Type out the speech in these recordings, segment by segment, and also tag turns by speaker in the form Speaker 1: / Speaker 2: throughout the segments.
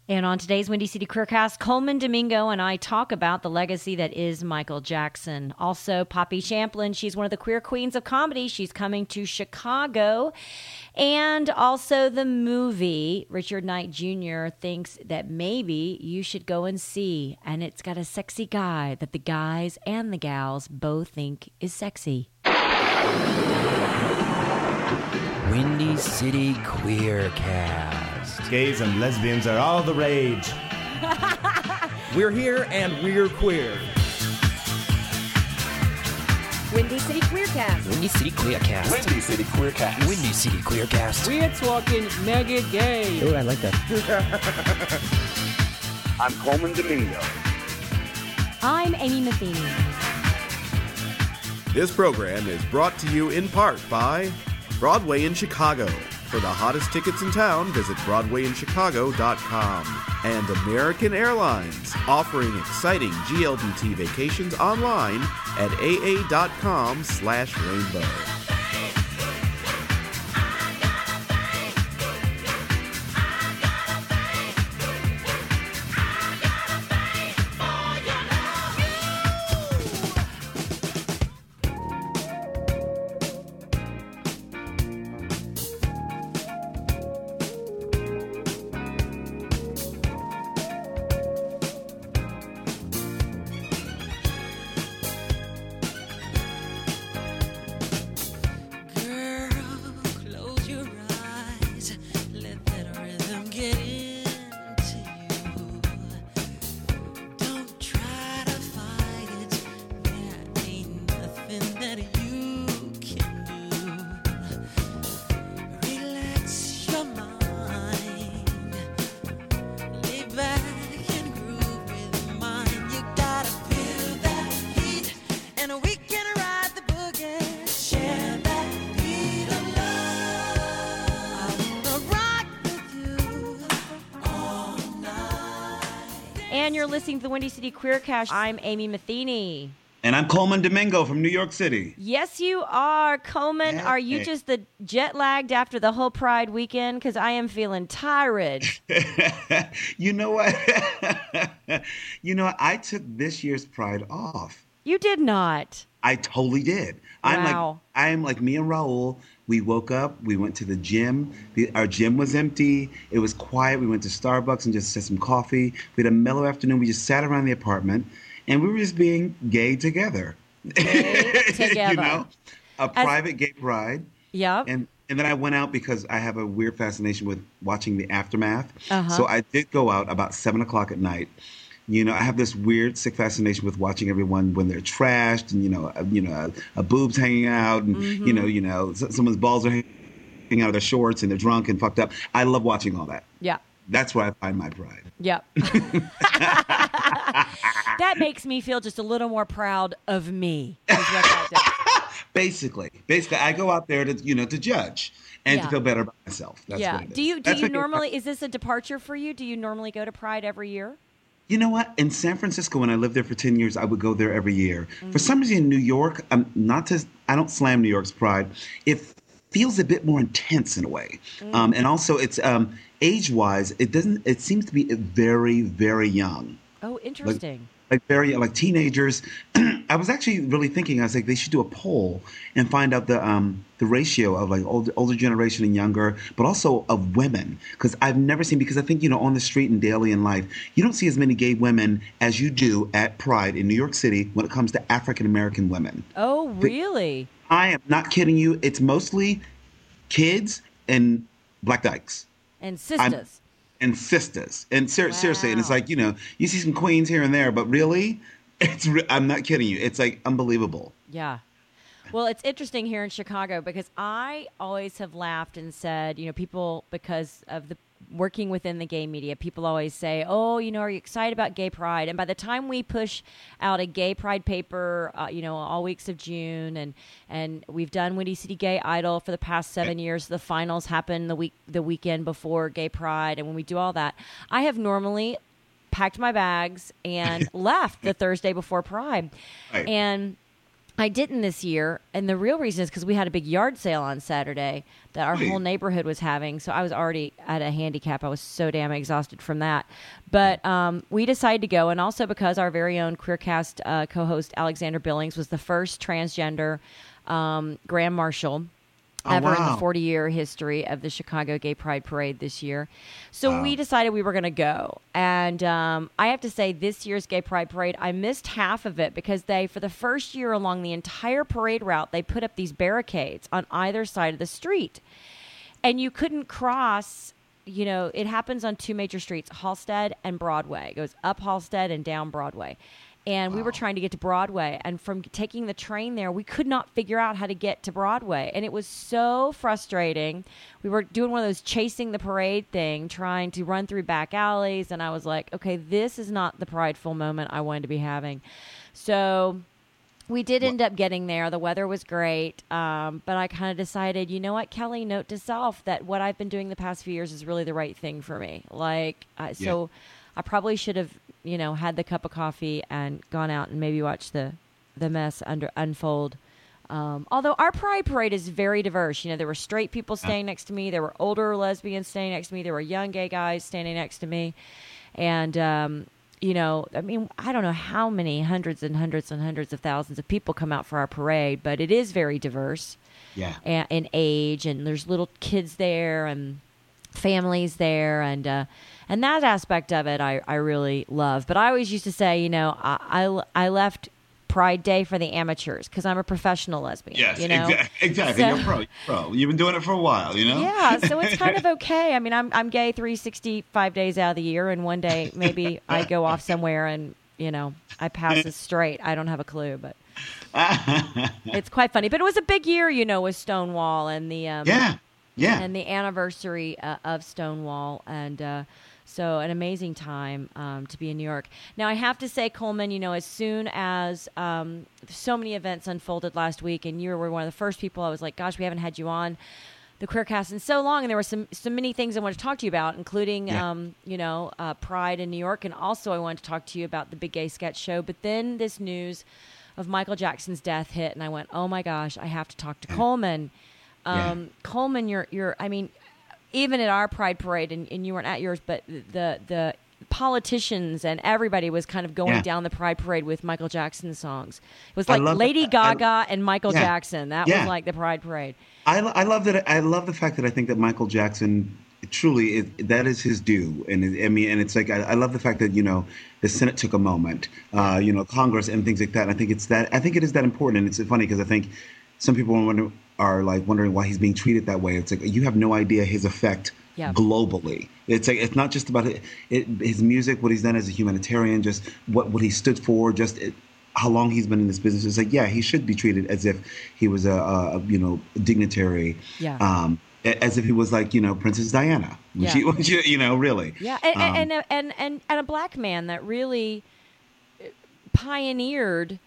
Speaker 1: And on today's Windy City Queercast, Coleman Domingo and I talk about the legacy that is Michael Jackson. Also, Poppy Champlin, she's one of the queer queens of comedy. She's coming to Chicago. And also the movie, Richard Knight Jr. thinks that maybe you should go and see. And it's got a sexy guy that the guys and the gals both think is sexy.
Speaker 2: Windy City Queercast.
Speaker 3: Gays and lesbians are all the rage.
Speaker 4: We're here and we're queer.
Speaker 5: Windy City Queercast.
Speaker 2: Windy City Queercast.
Speaker 6: Windy City Queercast.
Speaker 2: Windy City Queercast.
Speaker 7: We're talking mega gay.
Speaker 4: Oh, I like that.
Speaker 6: I'm Coleman Domingo.
Speaker 1: I'm Amy Matheny.
Speaker 8: This program is brought to you in part by Broadway in Chicago. For the hottest tickets in town, visit BroadwayInChicago.com. And American Airlines, offering exciting GLBT vacations online at aa.com/rainbow.
Speaker 1: And you're listening to the Windy City Queercast. I'm Amy Matheny.
Speaker 3: And I'm Coleman Domingo from New York City.
Speaker 1: Yes, you are. Coleman,
Speaker 3: Yeah.
Speaker 1: are you just the jet lagged after the whole Pride weekend? Because I am feeling tired.
Speaker 3: You know what? I took this year's Pride off.
Speaker 1: You did not.
Speaker 3: I totally did.
Speaker 1: Wow.
Speaker 3: I'm like me and Raul. We woke up. We went to the gym. Our gym was empty. It was quiet. We went to Starbucks and just had some coffee. We had a mellow afternoon. We just sat around the apartment, and we were just being gay together.
Speaker 1: Gay together.
Speaker 3: A private gay pride.
Speaker 1: Yep.
Speaker 3: And then I went out because I have a weird fascination with watching the aftermath.
Speaker 1: Uh-huh.
Speaker 3: So I did go out about 7 o'clock at night. I have this weird, sick fascination with watching everyone when they're trashed, and a boob's hanging out, and someone's balls are hanging out of their shorts, and they're drunk and fucked up. I love watching all that.
Speaker 1: Yeah.
Speaker 3: That's where I find my pride.
Speaker 1: Yep. That makes me feel just a little more proud of me. Is what that does.
Speaker 3: Basically, I go out there to judge and to feel better about myself. That's what it is.
Speaker 1: Do you normally? Is this a departure for you? Do you normally go to Pride every year?
Speaker 3: You know what? In San Francisco, when I lived there for 10 years, I would go there every year. Mm-hmm. For some reason, in New York, I don't slam New York's Pride. It feels a bit more intense in a way. Mm-hmm. And also, it's age-wise, it seems to be very, very young.
Speaker 1: Oh, interesting.
Speaker 3: Like teenagers. I was actually really thinking, I was like, they should do a poll and find out the ratio of like older generation and younger, but also of women. Because I've never seen, because I think, on the street and daily in life, you don't see as many gay women as you do at Pride in New York City when it comes to African-American women.
Speaker 1: Oh, really?
Speaker 3: I am not kidding you. It's mostly kids and black dykes.
Speaker 1: And sisters.
Speaker 3: And sisters. And seriously, and it's like, you see some queens here and there, but really, I'm not kidding you. It's like unbelievable.
Speaker 1: Yeah. Well, it's interesting here in Chicago because I always have laughed and said, people, because of the working within the gay media, people always say, oh, are you excited about gay pride? And by the time we push out a gay pride paper, all weeks of June, and we've done Windy City Gay Idol for the past 7 years, the finals happen the weekend before gay pride. And when we do all that, I have normally packed my bags and left the Thursday before Pride.
Speaker 3: Right.
Speaker 1: And I didn't this year, and the real reason is because we had a big yard sale on Saturday that our whole neighborhood was having, so I was already at a handicap. I was so damn exhausted from that. But we decided to go, and also because our very own QueerCast co-host Alexander Billings was the first transgender Grand Marshal ever in the 40-year history of the Chicago Gay Pride Parade this year. So we decided we were going to go. And I have to say, this year's Gay Pride Parade, I missed half of it because they, for the first year along the entire parade route, they put up these barricades on either side of the street. And you couldn't cross, you know, it happens on two major streets, Halsted and Broadway. It goes up Halsted and down Broadway. And we were trying to get to Broadway. And from taking the train there, we could not figure out how to get to Broadway. And it was so frustrating. We were doing one of those chasing the parade thing, trying to run through back alleys. And I was like, okay, this is not the prideful moment I wanted to be having. So we did end up getting there. The weather was great. But I kind of decided, you know what, Kelly, note to self that what I've been doing the past few years is really the right thing for me. So I probably should have, you know, had the cup of coffee and gone out and maybe watched the mess unfold. Although our Pride Parade is very diverse. You know, there were straight people standing next to me. There were older lesbians standing next to me. There were young gay guys standing next to me. And, you know, I mean, I don't know how many hundreds and hundreds and hundreds of thousands of people come out for our parade, but it is very diverse.
Speaker 3: Yeah.
Speaker 1: In age, and there's little kids there and families there, and that aspect of it I really love. But I always used to say, you know, I left Pride Day for the amateurs because I'm a professional lesbian.
Speaker 3: Yes,
Speaker 1: you know?
Speaker 3: exactly.
Speaker 1: So,
Speaker 3: You're pro. You've been doing it for a while, you know?
Speaker 1: Yeah, so it's kind of okay. I mean, I'm gay 365 days out of the year, and one day maybe I go off somewhere and, you know, I pass as straight. I don't have a clue, but it's quite funny. But it was a big year, you know, with Stonewall and the and the anniversary of Stonewall, and so an amazing time to be in New York. Now, I have to say, Coleman, you know, as soon as so many events unfolded last week, and you were one of the first people, I was like, gosh, we haven't had you on the QueerCast in so long, and there were so many things I wanted to talk to you about, including, you know, Pride in New York, and also I wanted to talk to you about the Big Gay Sketch Show. But then this news of Michael Jackson's death hit, and I went, oh my gosh, I have to talk to Coleman. Coleman, you're. I mean, even at our Pride Parade, and you weren't at yours, but the politicians and everybody was kind of going down the Pride Parade with Michael Jackson songs. It was like Lady Gaga and Michael Jackson. That was like the Pride Parade.
Speaker 3: I love that. I love the fact that I think that Michael Jackson truly that is his due, and and it's like I love the fact that, you know, the Senate took a moment, you know, Congress and things like that. And I think it is that important, and it's funny because I think some people are wondering why he's being treated that way. It's like you have no idea his effect globally. It's like it's not just about his music, what he's done as a humanitarian, just what he stood for, how long he's been in this business. It's like, yeah, he should be treated as if he was a you know, dignitary. Yeah. As if he was like, you know, Princess Diana. You know, really.
Speaker 1: Yeah, and a black man that really pioneered.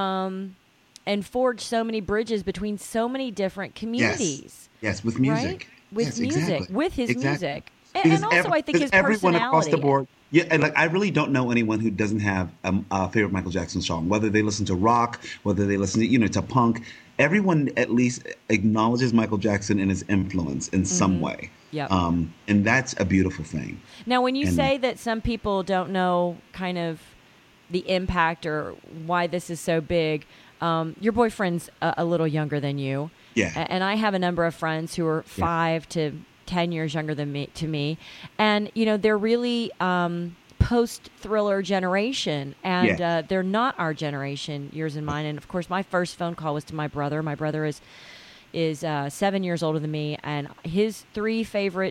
Speaker 1: And forged so many bridges between so many different communities.
Speaker 3: Yes, with music. Right?
Speaker 1: With music,
Speaker 3: exactly.
Speaker 1: With his
Speaker 3: exactly.
Speaker 1: music. And also, I think his
Speaker 3: everyone
Speaker 1: personality.
Speaker 3: Across the board. Yeah, and I really don't know anyone who doesn't have a favorite Michael Jackson song, whether they listen to rock, whether they listen to, you know, to punk. Everyone at least acknowledges Michael Jackson and his influence in some way.
Speaker 1: Yeah.
Speaker 3: And that's a beautiful thing.
Speaker 1: Now, when you say that some people don't know kind of the impact or why this is so big, your boyfriend's a little younger than you.
Speaker 3: Yeah.
Speaker 1: And I have a number of friends who are 5 to 10 years younger than me. And, you know, they're really post-Thriller generation. And they're not our generation, yours and mine. And, of course, my first phone call was to my brother. My brother is 7 years older than me. And his 3 favorite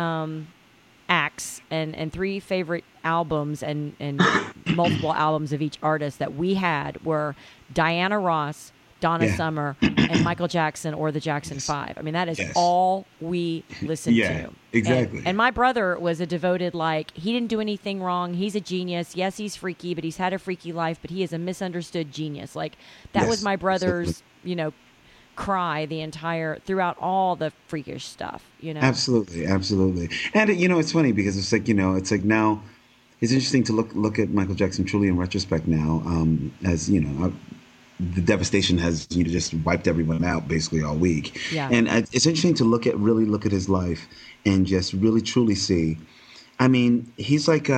Speaker 1: acts and 3 favorite albums and multiple albums of each artist that we had were Diana Ross, Donna Summer, and Michael Jackson or the Jackson 5. I mean, that is all we listened to.
Speaker 3: Exactly.
Speaker 1: And my brother was a devoted, he didn't do anything wrong. He's a genius. Yes, he's freaky, but he's had a freaky life, but he is a misunderstood genius. That was my brother's, you know, cry throughout all the freakish stuff, you know.
Speaker 3: Absolutely. And you know, it's funny because it's like, you know, it's like now it's interesting to look at Michael Jackson truly in retrospect now, as you know, the devastation has just wiped everyone out basically all week.
Speaker 1: Yeah.
Speaker 3: And it's interesting to really look at his life and just really truly see. I mean, he's like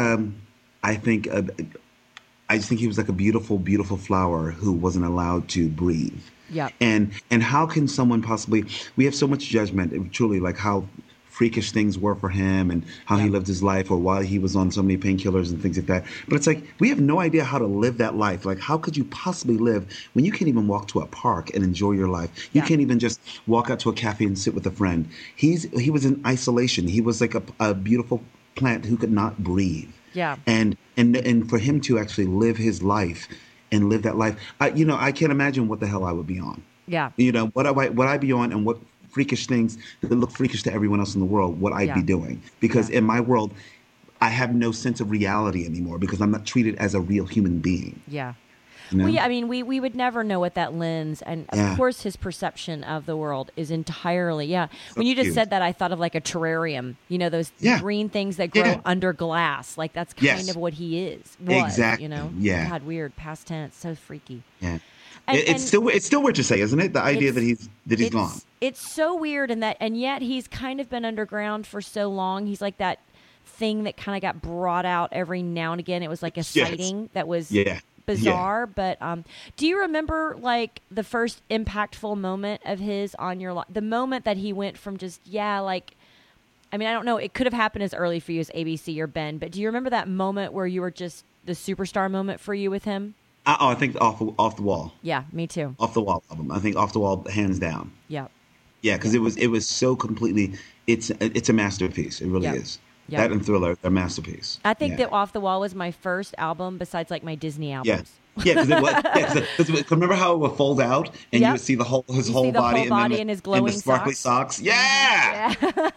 Speaker 3: I just think he was like a beautiful, beautiful flower who wasn't allowed to breathe.
Speaker 1: Yeah.
Speaker 3: And how can someone possibly? We have so much judgment, truly, like how freakish things were for him and how he lived his life, or why he was on so many painkillers and things like that. But it's like we have no idea how to live that life. Like, how could you possibly live when you can't even walk to a park and enjoy your life? You can't even just walk out to a cafe and sit with a friend. He was in isolation. He was like a beautiful plant who could not breathe.
Speaker 1: Yeah.
Speaker 3: And for him to actually live his life and live that life, I can't imagine what the hell I would be on.
Speaker 1: Yeah.
Speaker 3: What I'd be on, and what freakish things that look freakish to everyone else in the world, what I'd be doing. Because in my world, I have no sense of reality anymore because I'm not treated as a real human being.
Speaker 1: Yeah.
Speaker 3: You know?
Speaker 1: Well, yeah, I mean, we would never know what that lens, and of course his perception of the world is entirely, When you just said that, I thought of like a terrarium, those green things that grow under glass. Like that's kind of what he was,
Speaker 3: exactly. Yeah.
Speaker 1: God, weird, past tense, so freaky.
Speaker 3: Yeah.
Speaker 1: And,
Speaker 3: it's still weird to say, isn't it? The idea that he's gone.
Speaker 1: It's so weird, and yet he's kind of been underground for so long. He's like that thing that kind of got brought out every now and again. It was like a sighting that was bizarre. But do you remember like the first impactful moment of his on your life? The moment that he went from just I don't know. It could have happened as early for you as ABC or Ben, but do you remember that moment where you were just the superstar moment for you with him?
Speaker 3: I think off the wall.
Speaker 1: Yeah, me too.
Speaker 3: Off the wall album. I think off the wall, hands down.
Speaker 1: Yeah.
Speaker 3: Yeah, because it was so completely. It's a masterpiece. It really is.
Speaker 1: Yep.
Speaker 3: That and Thriller, they're masterpiece.
Speaker 1: I think that Off the Wall was my first album besides like my Disney albums.
Speaker 3: Yeah, because remember how it would fold out and you would see his whole body
Speaker 1: and his glowing
Speaker 3: and the sparkly socks. Yeah.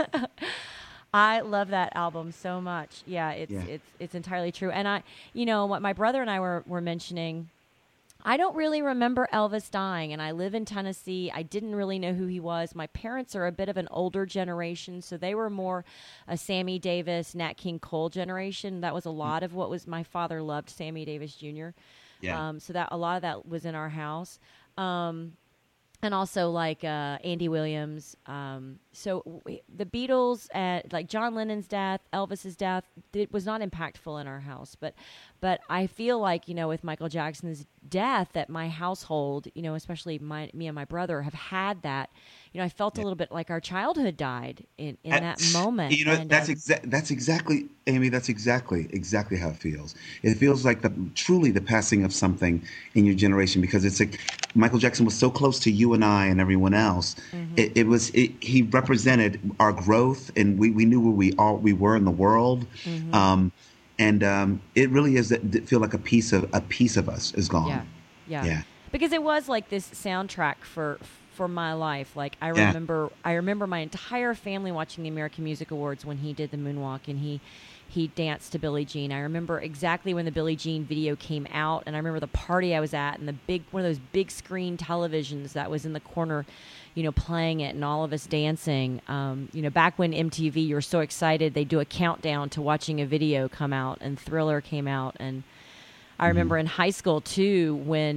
Speaker 1: I love that album so much. Yeah, it's entirely true. And what my brother and I were mentioning, I don't really remember Elvis dying, and I live in Tennessee. I didn't really know who he was. My parents are a bit of an older generation, so they were more a Sammy Davis, Nat King Cole generation. That was a lot of what was. My father loved Sammy Davis Jr. Yeah. So that a lot of that was in our house. And also like Andy Williams. So the Beatles, like John Lennon's death, Elvis's death, it was not impactful in our house. But I feel like, with Michael Jackson's death, that my household, especially me and my brother, have had that. I felt a little bit like our childhood died in that moment.
Speaker 3: That's exactly, Amy. That's exactly how it feels. It feels like truly the passing of something in your generation, because it's like Michael Jackson was so close to you and I and everyone else. Mm-hmm. He represented our growth, and we knew where we were in the world. Mm-hmm. It really is that feel like a piece of us is gone. Yeah.
Speaker 1: Because it was like this soundtrack for my life. Like I remember my entire family watching the American Music Awards when he did the moonwalk and he danced to Billie Jean. I remember exactly when the Billie Jean video came out, and I remember the party I was at and one of those big screen televisions that was in the corner, playing it and all of us dancing. Back when MTV, you were so excited, they'd do a countdown to watching a video come out, and Thriller came out. And I remember in high school too when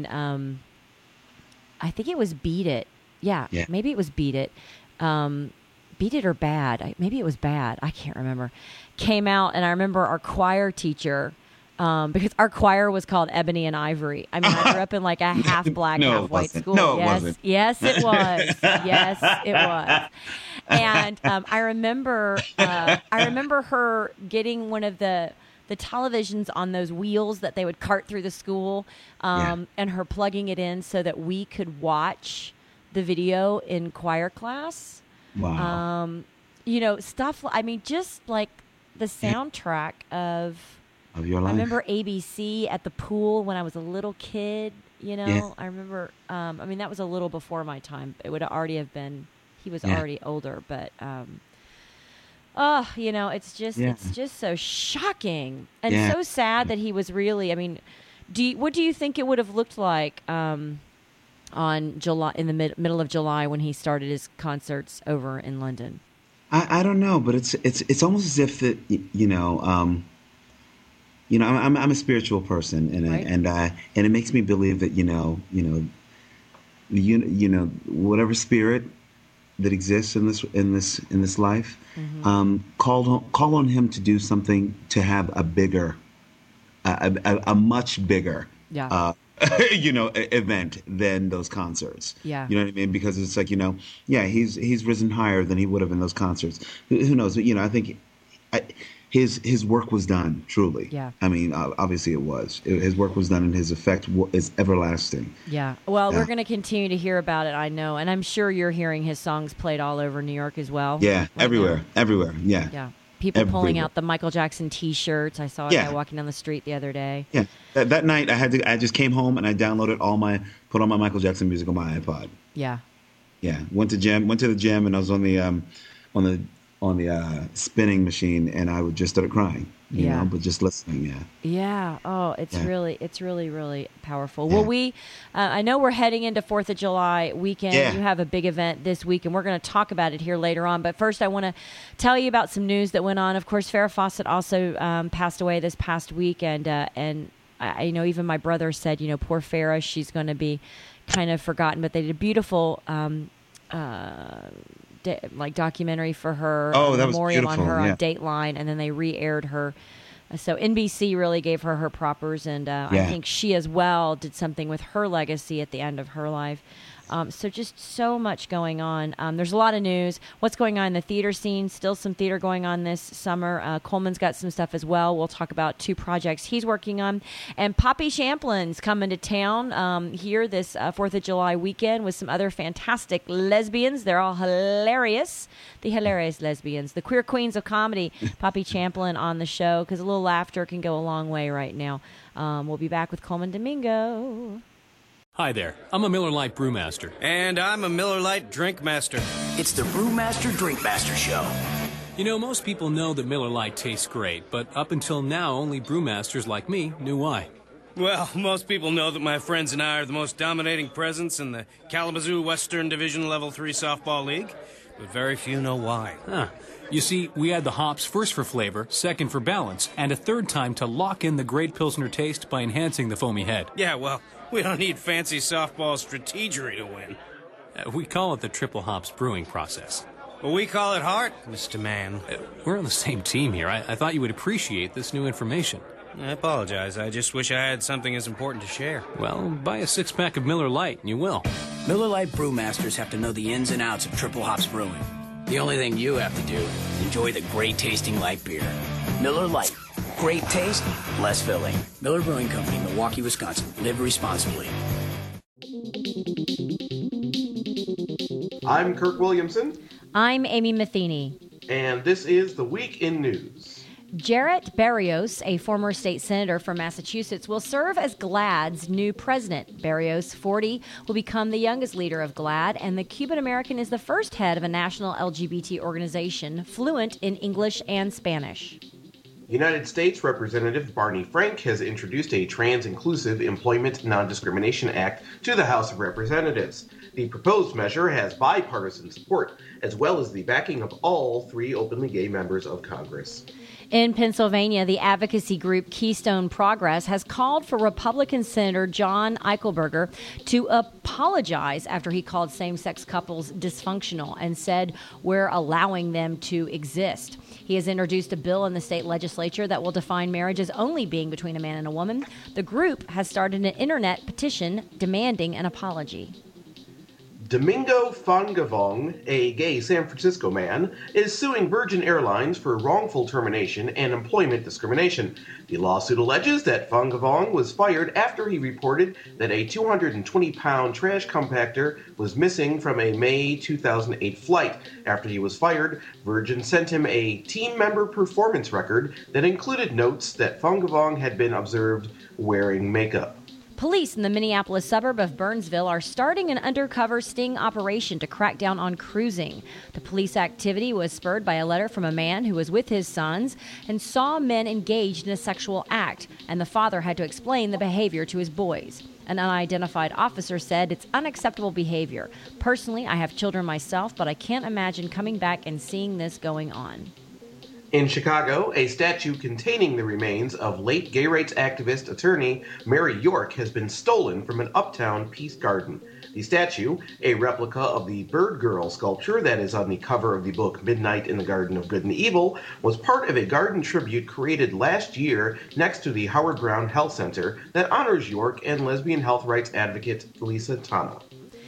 Speaker 1: I think it was Beat It. Yeah, maybe it was Beat It. Beat It or Bad. Maybe it was Bad. I can't remember. Came out, and I remember our choir teacher, because our choir was called Ebony and Ivory. I mean, I grew up in like a half black, half white school.
Speaker 3: No, it wasn't.
Speaker 1: Yes, it was. Yes, it was. And I remember her getting one of the televisions on those wheels that they would cart through the school, and her plugging it in so that we could watch the video in choir class.
Speaker 3: Wow.
Speaker 1: Stuff. I mean, just like the soundtrack of
Speaker 3: your life.
Speaker 1: I remember ABC at the pool when I was a little kid. I remember. That was a little before my time. It would already have been. He was already older, but. It's just so shocking and so sad that he was really. I mean, what do you think it would have looked like? On July, in the middle of July, when he started his concerts over in London?
Speaker 3: I don't know, but it's almost as if that I'm a spiritual person, and
Speaker 1: Right.
Speaker 3: and it makes me believe that whatever spirit that exists in this life, call on him to do something to have a much bigger
Speaker 1: Yeah.
Speaker 3: event than those concerts.
Speaker 1: Yeah.
Speaker 3: You know what I mean? Because it's like, he's risen higher than he would have in those concerts. Who knows? But, I think his work was done, truly.
Speaker 1: Yeah.
Speaker 3: I mean, obviously it was. His work was done, and his effect is everlasting.
Speaker 1: Yeah. Well,
Speaker 3: Yeah.
Speaker 1: we're going to continue to hear about it, I know. And I'm sure you're hearing his songs played all over New York as well.
Speaker 3: Yeah,
Speaker 1: right
Speaker 3: everywhere.
Speaker 1: now. Yeah. People pulling
Speaker 3: Everywhere.
Speaker 1: out the Michael Jackson T-shirts. I saw a
Speaker 3: Yeah.
Speaker 1: guy walking down the street the other day.
Speaker 3: Yeah. That night, I just came home and I downloaded put all my Michael Jackson music on my iPod.
Speaker 1: Yeah.
Speaker 3: Yeah. Went to the gym, and I was on the spinning machine, and I would just started crying.
Speaker 1: Yeah.
Speaker 3: But just listening. Yeah.
Speaker 1: Yeah. Oh, it's
Speaker 3: Yeah.
Speaker 1: really, really powerful.
Speaker 3: Yeah.
Speaker 1: Well, I know we're heading into 4th of July weekend.
Speaker 3: Yeah.
Speaker 1: You have a big event this week, and we're going to talk about it here later on. But first, I want to tell you about some news that went on. Of course, Farrah Fawcett also passed away this past week, and I know even my brother said, poor Farrah, she's going to be kind of forgotten. But they did a beautiful documentary for her,
Speaker 3: Oh, that was
Speaker 1: memorial on
Speaker 3: beautiful,
Speaker 1: her
Speaker 3: yeah.
Speaker 1: on Dateline, and then they re-aired her. So NBC really gave her propers, and I
Speaker 3: Yeah.
Speaker 1: think she as well did something with her legacy at the end of her life. So just so much going on. There's a lot of news. What's going on in the theater scene? Still some theater going on this summer. Coleman's got some stuff as well. We'll talk about 2 projects he's working on. And Poppy Champlin's coming to town here this 4th of July weekend with some other fantastic lesbians. They're all hilarious. The hilarious lesbians. The queer queens of comedy. Poppy Champlin on the show, because a little laughter can go a long way right now. We'll be back with Coleman Domingo.
Speaker 7: Hi there. I'm a Miller Lite Brewmaster.
Speaker 9: And I'm a Miller Lite Drink Master.
Speaker 2: It's the Brewmaster Drinkmaster Show.
Speaker 7: You know, most people know that Miller Lite tastes great, but up until now, only brewmasters like me knew why.
Speaker 9: Well, most people know that my friends and I are the most dominating presence in the Kalamazoo Western Division Level 3 Softball League, but very few know why.
Speaker 7: Huh. You see, we add the hops first for flavor, second for balance, and a third time to lock in the great Pilsner taste by enhancing the foamy head.
Speaker 9: Yeah, well, we don't need fancy softball strategery to win.
Speaker 7: We call it the triple hops brewing process.
Speaker 9: Well, we call it heart, Mr. Man.
Speaker 7: We're on the same team here. I thought you would appreciate this new information.
Speaker 9: I apologize. I just wish I had something as important to share.
Speaker 7: Well, buy a 6-pack of Miller Lite and you will.
Speaker 2: Miller Lite brewmasters have to know the ins and outs of triple hops brewing. The only thing you have to do is enjoy the great tasting light beer. Miller Lite. Great taste, less filling. Miller Brewing Company, Milwaukee, Wisconsin. Live responsibly.
Speaker 10: I'm Kirk Williamson,
Speaker 1: I'm Amy Matheny.
Speaker 10: and this is the Week in News.
Speaker 1: Jarrett Barrios, a former state senator from Massachusetts, will serve as GLAAD's new president. Barrios, 40, will become the youngest leader of GLAAD, and the Cuban-American is the first head of a national LGBT organization fluent in English and Spanish.
Speaker 10: United States Representative Barney Frank has introduced a Trans-Inclusive Employment Non-Discrimination Act to the House of Representatives. The proposed measure has bipartisan support, as well as the backing of all 3 openly gay members of Congress.
Speaker 1: In Pennsylvania, the advocacy group Keystone Progress has called for Republican Senator John Eichelberger to apologize after he called same-sex couples dysfunctional and said, "We're allowing them to exist." He has introduced a bill in the state legislature that will define marriage as only being between a man and a woman. The group has started an internet petition demanding an apology.
Speaker 10: Domingo Fangavong, a gay San Francisco man, is suing Virgin Airlines for wrongful termination and employment discrimination. The lawsuit alleges that Fangavong was fired after he reported that a 220-pound trash compactor was missing from a May 2008 flight. After he was fired, Virgin sent him a team member performance record that included notes that Fangavong had been observed wearing makeup.
Speaker 1: Police in the Minneapolis suburb of Burnsville are starting an undercover sting operation to crack down on cruising. The police activity was spurred by a letter from a man who was with his sons and saw men engaged in a sexual act, and the father had to explain the behavior to his boys. An unidentified officer said, "It's unacceptable behavior. Personally, I have children myself, but I can't imagine coming back and seeing this going on."
Speaker 10: In Chicago, a statue containing the remains of late gay rights activist attorney Mary York has been stolen from an uptown peace garden. The statue, a replica of the Bird Girl sculpture that is on the cover of the book Midnight in the Garden of Good and Evil, was part of a garden tribute created last year next to the Howard Brown Health Center that honors York and lesbian health rights advocate Felisa Tana.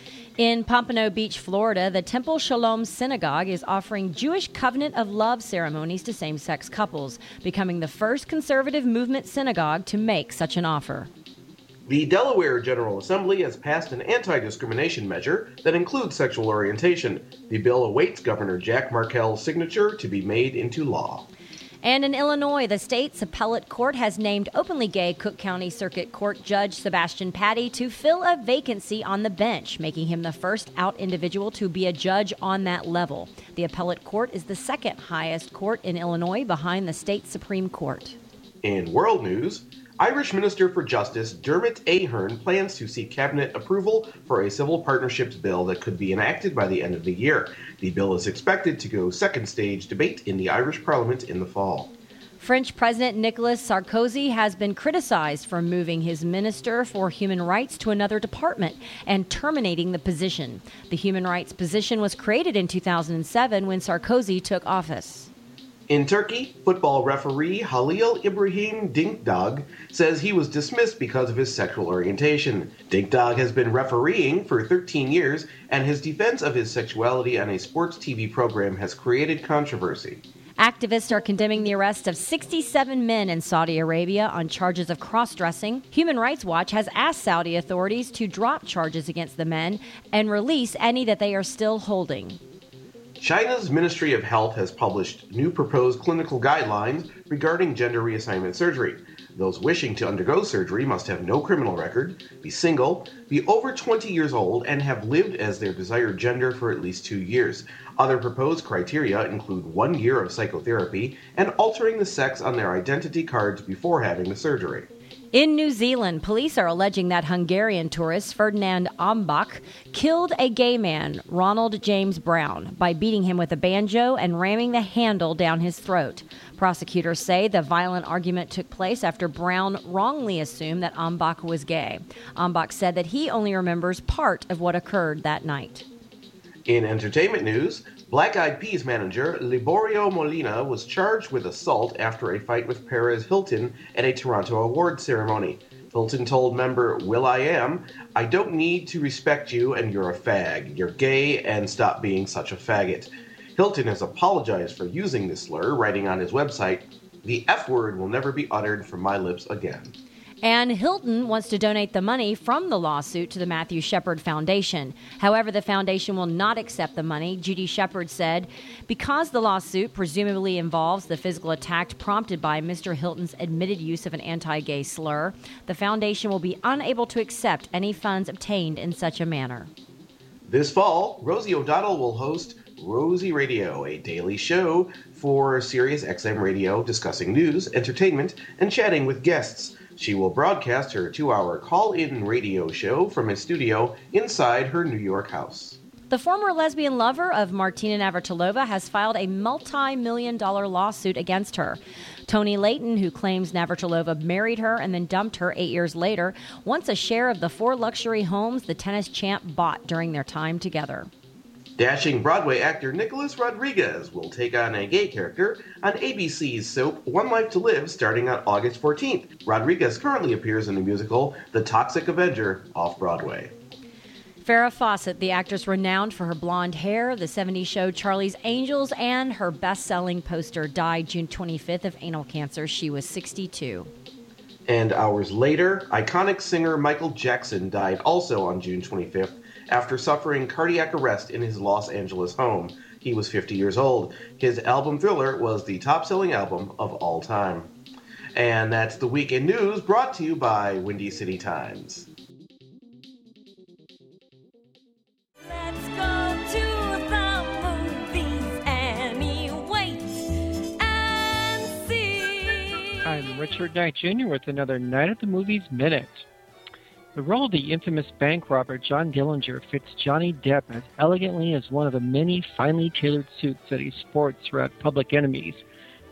Speaker 1: In Pompano Beach, Florida, the Temple Shalom Synagogue is offering Jewish covenant of love ceremonies to same-sex couples, becoming the first conservative movement synagogue to make such an offer.
Speaker 10: The Delaware General Assembly has passed an anti-discrimination measure that includes sexual orientation. The bill awaits Governor Jack Markell's signature to be made into law.
Speaker 1: And in Illinois, the state's appellate court has named openly gay Cook County Circuit Court Judge Sebastian Patty to fill a vacancy on the bench, making him the first out individual to be a judge on that level. The appellate court is the second highest court in Illinois behind the state Supreme Court.
Speaker 10: In world news, Irish Minister for Justice Dermot Ahern plans to seek cabinet approval for a civil partnerships bill that could be enacted by the end of the year. The bill is expected to go second stage debate in the Irish Parliament in the fall.
Speaker 1: French President Nicolas Sarkozy has been criticized for moving his Minister for Human Rights to another department and terminating the position. The human rights position was created in 2007 when Sarkozy took office.
Speaker 10: In Turkey, football referee Halil Ibrahim Dinkdag says he was dismissed because of his sexual orientation. Dinkdag has been refereeing for 13 years, and his defense of his sexuality on a sports TV program has created controversy.
Speaker 1: Activists are condemning the arrest of 67 men in Saudi Arabia on charges of cross-dressing. Human Rights Watch has asked Saudi authorities to drop charges against the men and release any that they are still holding.
Speaker 10: China's Ministry of Health has published new proposed clinical guidelines regarding gender reassignment surgery. Those wishing to undergo surgery must have no criminal record, be single, be over 20 years old, and have lived as their desired gender for at least 2 years. Other proposed criteria include 1 year of psychotherapy and altering the sex on their identity cards before having the surgery.
Speaker 1: In New Zealand, police are alleging that Hungarian tourist Ferdinand Ombach killed a gay man, Ronald James Brown, by beating him with a banjo and ramming the handle down his throat. Prosecutors say the violent argument took place after Brown wrongly assumed that Ombach was gay. Ombach said that he only remembers part of what occurred that night.
Speaker 10: In entertainment news, Black Eyed Peas manager Liborio Molina was charged with assault after a fight with Perez Hilton at a Toronto awards ceremony. Hilton told member will.i.am, "I don't need to respect you and you're a fag. You're gay and stop being such a faggot." Hilton has apologized for using this slur, writing on his website, "The F word will never be uttered from my lips again."
Speaker 1: And Hilton wants to donate the money from the lawsuit to the Matthew Shepard Foundation. However, the foundation will not accept the money. Judy Shepard said, because the lawsuit presumably involves the physical attack prompted by Mr. Hilton's admitted use of an anti-gay slur, the foundation will be unable to accept any funds obtained in such a manner.
Speaker 10: This fall, Rosie O'Donnell will host Rosie Radio, a daily show for Sirius XM Radio discussing news, entertainment, and chatting with guests. She will broadcast her 2-hour call-in radio show from a studio inside her New York house.
Speaker 1: The former lesbian lover of Martina Navratilova has filed a multi-million-dollar lawsuit against her. Tony Layton, who claims Navratilova married her and then dumped her 8 years later, wants a share of the 4 luxury homes the tennis champ bought during their time together.
Speaker 10: Dashing Broadway actor Nicholas Rodriguez will take on a gay character on ABC's soap One Life to Live starting on August 14th. Rodriguez currently appears in the musical The Toxic Avenger off-Broadway.
Speaker 1: Farrah Fawcett, the actress renowned for her blonde hair, the 70s show Charlie's Angels, and her best-selling poster, died June 25th of anal cancer. She was 62.
Speaker 10: And hours later, iconic singer Michael Jackson died also on June 25th after suffering cardiac arrest in his Los Angeles home. He was 50 years old. His album Thriller was the top-selling album of all time. And that's the Weekend News brought to you by Windy City Times.
Speaker 11: Let's go to the movies and wait and see.
Speaker 12: I'm Richard Knight Jr. with another Night at the Movies Minute. The role of the infamous bank robber John Dillinger fits Johnny Depp as elegantly as one of the many finely tailored suits that he sports throughout Public Enemies,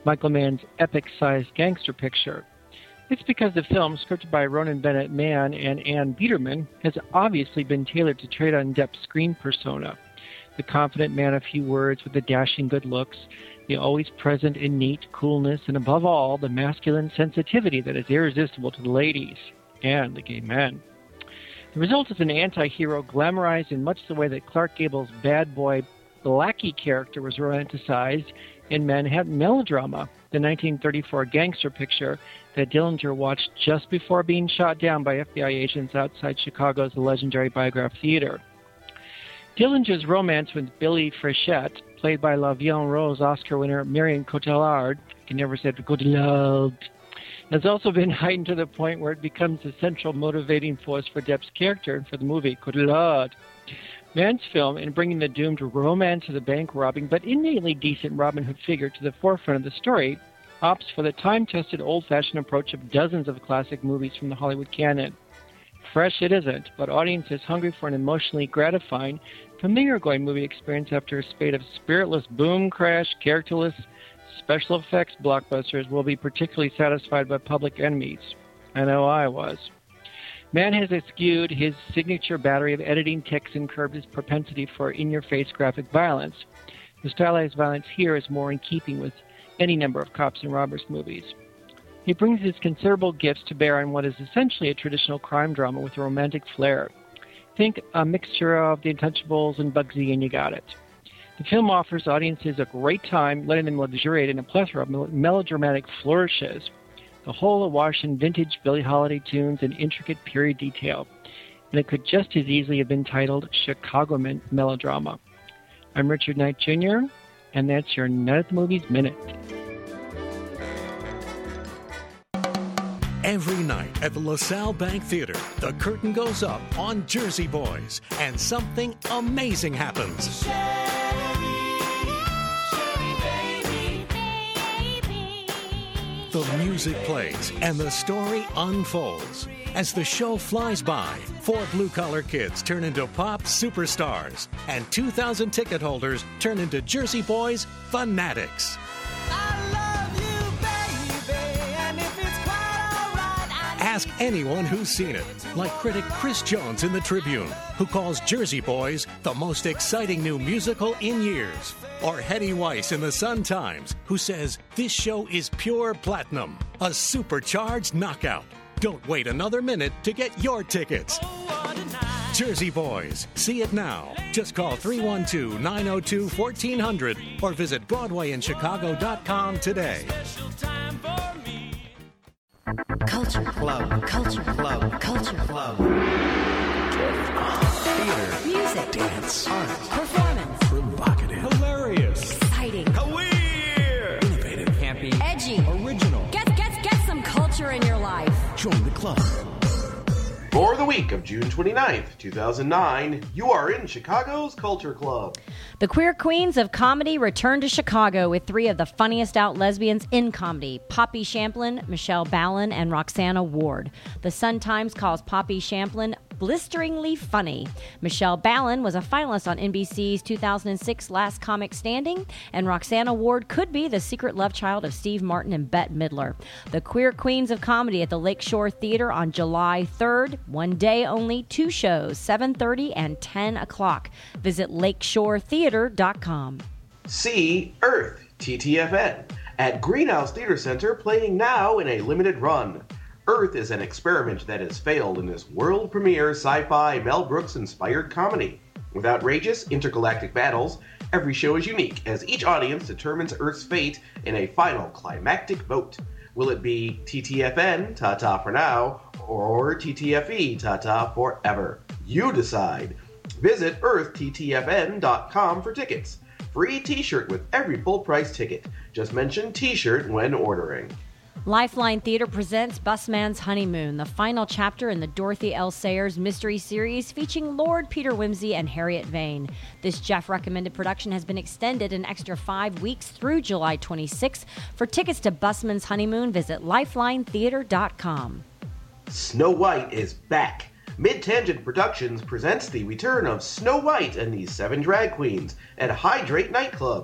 Speaker 12: Michael Mann's epic-sized gangster picture. It's because the film, scripted by Ronan Bennett Mann and Ann Biederman, has obviously been tailored to trade on Depp's screen persona. The confident man of few words with the dashing good looks, the always present innate coolness, and above all, the masculine sensitivity that is irresistible to the ladies and the gay men. The result is an anti-hero glamorized in much the way that Clark Gable's bad boy Blackie character was romanticized in Manhattan Melodrama, the 1934 gangster picture that Dillinger watched just before being shot down by FBI agents outside Chicago's legendary Biograph Theater. Dillinger's romance with Billy Frechette, played by La Vienne Rose Oscar winner Marion Cotillard, I can never say it, Cotillard, has also been heightened to the point where it becomes the central motivating force for Depp's character and for the movie Cotillard. Mann's film, in bringing the doomed romance of the bank-robbing but innately decent Robin Hood figure to the forefront of the story, opts for the time-tested old-fashioned approach of dozens of classic movies from the Hollywood canon. Fresh it isn't, but audiences hungry for an emotionally gratifying, familiar-going movie experience after a spate of spiritless boom crash, characterless, special effects blockbusters will be particularly satisfied by Public Enemies. I know I was. Mann has eschewed his signature battery of editing tics and curbed his propensity for in-your-face graphic violence. The stylized violence here is more in keeping with any number of cops and robbers movies. He brings his considerable gifts to bear on what is essentially a traditional crime drama with a romantic flair. Think a mixture of The Untouchables and Bugsy and you got it. The film offers audiences a great time, letting them luxuriate in a plethora of melodramatic flourishes, the whole awash in vintage Billie Holiday tunes and intricate period detail. And it could just as easily have been titled Chicago Melodrama. I'm Richard Knight Jr., and that's your Night at the Movies Minute.
Speaker 13: Every night at the LaSalle Bank Theater, the curtain goes up on Jersey Boys, and something amazing happens. The music plays and the story unfolds. As the show flies by, 4 blue-collar kids turn into pop superstars, and 2,000 ticket holders turn into Jersey Boys fanatics. Ask anyone who's seen it, like critic Chris Jones in the Tribune, who calls Jersey Boys the most exciting new musical in years. Or Hetty Weiss in the Sun-Times, who says this show is pure platinum, a supercharged knockout. Don't wait another minute to get your tickets. Jersey Boys. See it now. Just call 312-902-1400 or visit BroadwayInChicago.com today.
Speaker 14: Culture Club. Culture Club. Culture Club.
Speaker 2: Theater.
Speaker 14: Music.
Speaker 2: Dance.
Speaker 14: Art. Performance.
Speaker 2: Provocative.
Speaker 4: Hilarious.
Speaker 14: Exciting.
Speaker 2: Weird. Innovative.
Speaker 14: Campy. Edgy.
Speaker 4: Original.
Speaker 14: Get some culture in your life.
Speaker 2: Join the club.
Speaker 10: For the week of June 29th, 2009, you are in Chicago's Culture Club.
Speaker 1: The Queer Queens of Comedy return to Chicago with 3 of the funniest out lesbians in comedy, Poppy Champlin, Michelle Ballin, and Roxana Ward. The Sun-Times calls Poppy Champlin blisteringly funny. Michelle Ballin was a finalist on NBC's 2006 Last Comic Standing, and Roxana Ward could be the secret love child of Steve Martin and Bette Midler. The Queer Queens of Comedy at the Lakeshore Theater on July 3rd. One day only, 2 shows, 7:30 and 10 o'clock. Visit lakeshoretheater.com.
Speaker 10: See Earth, TTFN, at Greenhouse Theater Center, playing now in a limited run. Earth is an experiment that has failed in this world premiere sci-fi Mel Brooks-inspired comedy. With outrageous intergalactic battles, every show is unique as each audience determines Earth's fate in a final climactic vote. Will it be TTFN, ta-ta for now, or TTFE, ta-ta forever? You decide. Visit earthttfn.com for tickets. Free t-shirt with every full-price ticket. Just mention t-shirt when ordering.
Speaker 1: Lifeline Theater presents Busman's Honeymoon, the final chapter in the Dorothy L. Sayers mystery series featuring Lord Peter Wimsey and Harriet Vane. This Jeff-recommended production has been extended an extra 5 weeks through July 26th. For tickets to Busman's Honeymoon, visit lifelinetheater.com.
Speaker 10: Snow White is back. Mid-Tangent Productions presents the return of Snow White and the 7 Drag Queens at Hydrate Nightclub.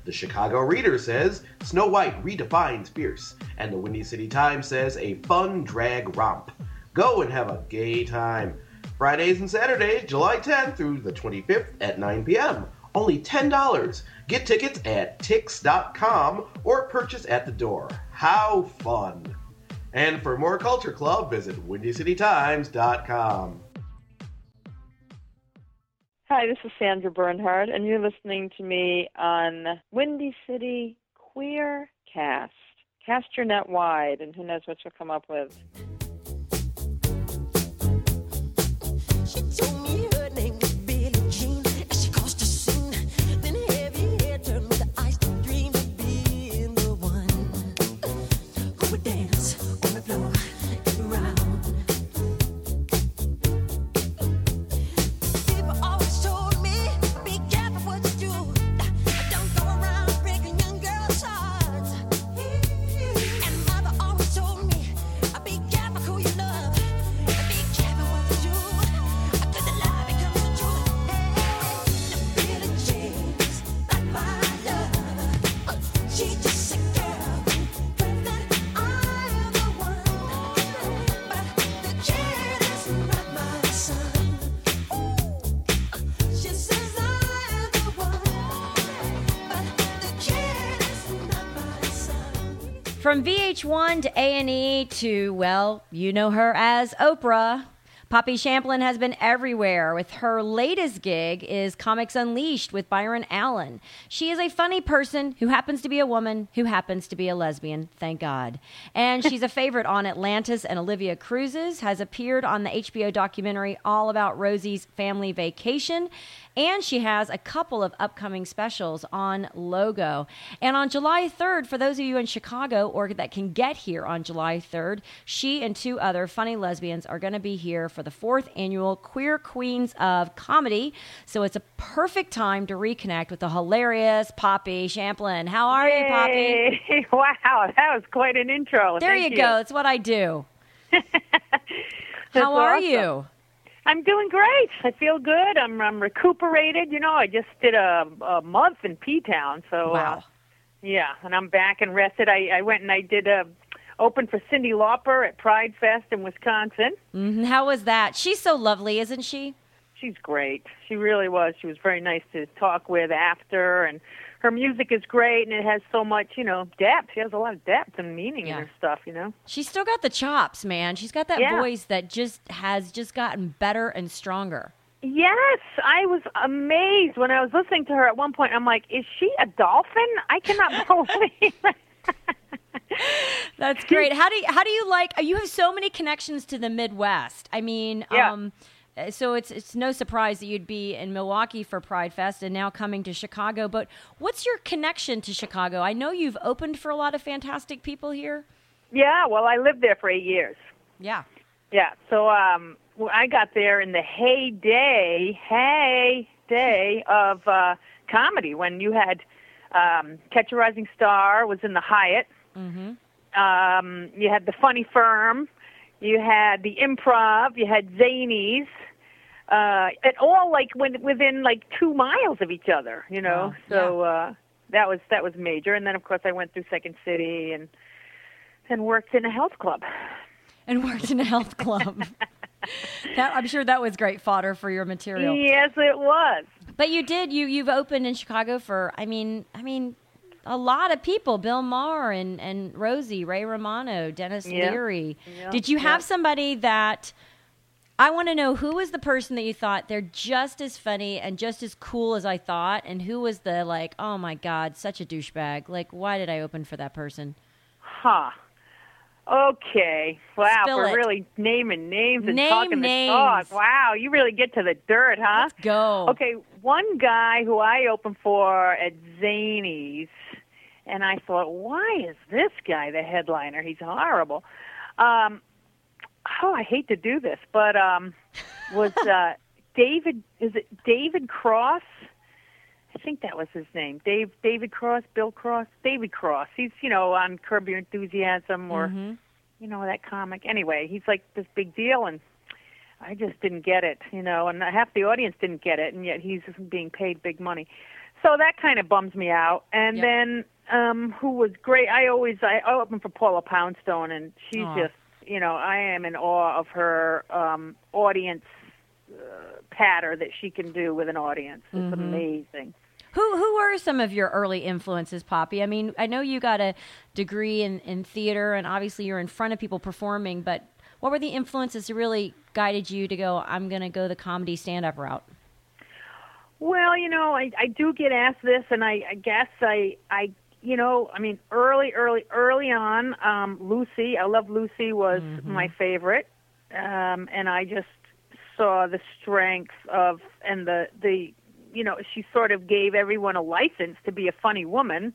Speaker 10: The Chicago Reader says Snow White redefines fierce, and the Windy City Times says a fun drag romp. Go and have a gay time. Fridays and Saturdays, July 10th through the 25th at 9 p.m. Only $10. Get tickets at Tix.com or purchase at the door. How fun! And for more Culture Club, visit WindyCityTimes.com.
Speaker 15: Hi, this is Sandra Bernhard, and you're listening to me on Windy City Queer Cast. Cast your net wide, and who knows what you'll come up with.
Speaker 11: She told me her name was Billie Jean, and she caused a scene. Then heavy hair turned with the eyes to dream of being the one who would dance on the floor and around. People always told me, be careful what you do. Don't go around breaking young girls' hearts. And mother always told me, be careful who you love. Be careful what you do.
Speaker 1: From VH1 to A&E to, well, you know her as Oprah. Poppy Champlin has been everywhere. With her latest gig is Comics Unleashed with Byron Allen. She is a funny person who happens to be a woman who happens to be a lesbian, thank God. And she's a favorite on Atlantis and Olivia Cruises, has appeared on the HBO documentary All About Rosie's Family Vacation, and she has a couple of upcoming specials on Logo. And on July 3rd, for those of you in Chicago or that can get here on July 3rd, she and two other funny lesbians are going to be here for the 4th annual Queer Queens of Comedy. So it's a perfect time to reconnect with the hilarious Poppy Champlin. How are you, Poppy?
Speaker 15: Wow, that was quite an intro.
Speaker 1: There
Speaker 15: Thank
Speaker 1: you go. That's what I do. How are you?
Speaker 15: I'm doing great. I feel good. I'm recuperated. You know, I just did a month in P-Town. So,
Speaker 1: wow.
Speaker 15: Yeah, and I'm back and rested. I went and I did open for Cyndi Lauper at Pride Fest in Wisconsin.
Speaker 1: Mm-hmm. How was that? She's so lovely, isn't she?
Speaker 15: She's great. She really was. She was very nice to talk with after, and her music is great, and it has so much, you know, depth. She has a lot of depth and meaning in her stuff, you know.
Speaker 1: She's still got the chops, man. She's got that voice that has gotten better and stronger.
Speaker 15: Yes, I was amazed when I was listening to her at one point. I'm like, is she a dolphin? I cannot believe it.
Speaker 1: That's great. How do you like? You have so many connections to the Midwest. I mean, so it's no surprise that you'd be in Milwaukee for Pride Fest and now coming to Chicago. But what's your connection to Chicago? I know you've opened for a lot of fantastic people here.
Speaker 15: Yeah, well, I lived there for 8 years.
Speaker 1: Yeah.
Speaker 15: Yeah. So I got there in the heyday of comedy when you had Catch a Rising Star was in the Hyatt.
Speaker 1: Mm-hmm.
Speaker 15: You had the Funny Firm, you had the Improv, you had Zanies, and all like within like 2 miles of each other, you know.
Speaker 1: Wow.
Speaker 15: So that was major. And then of course I went through Second City and worked in a health club.
Speaker 1: I'm sure that was great fodder for your material.
Speaker 15: Yes, it was.
Speaker 1: But you did. You've opened in Chicago for I mean. A lot of people, Bill Maher and Rosie, Ray Romano, Dennis Leary.
Speaker 15: Yeah.
Speaker 1: Did you have somebody that, I want to know who was the person that you thought they're just as funny and just as cool as I thought, and who was the like, oh my God, such a douchebag. Like, why did I open for that person?
Speaker 15: Huh. Okay. Wow,
Speaker 1: Spill
Speaker 15: we're
Speaker 1: it.
Speaker 15: really naming names and
Speaker 1: Name
Speaker 15: talking
Speaker 1: names.
Speaker 15: the talk. Wow, you really get to the dirt, huh?
Speaker 1: Let's go.
Speaker 15: Okay, one guy who I opened for at Zanies, and I thought, why is this guy the headliner? He's horrible. I hate to do this, but was David, is it David Cross? I think that was his name. David Cross, Bill Cross, David Cross. He's, you know, on Curb Your Enthusiasm or, you know, that comic. Anyway, he's like this big deal, and I just didn't get it, you know, and half the audience didn't get it, and yet he's being paid big money. So that kind of bums me out. And
Speaker 1: Yep.
Speaker 15: then who was great? I opened for Paula Poundstone, and she's
Speaker 1: Aw.
Speaker 15: just, I am in awe of her audience patter that she can do with an audience. It's
Speaker 1: Mhm.
Speaker 15: amazing.
Speaker 1: Who are some of your early influences, Poppy? I mean, I know you got a degree in theater, and obviously you're in front of people performing, but what were the influences that really guided you to go, I'm going to go the comedy stand-up route?
Speaker 15: Well, I do get asked this, and I guess early on, Lucy, I love Lucy, was my favorite, and I just saw the strength of, and the she sort of gave everyone a license to be a funny woman,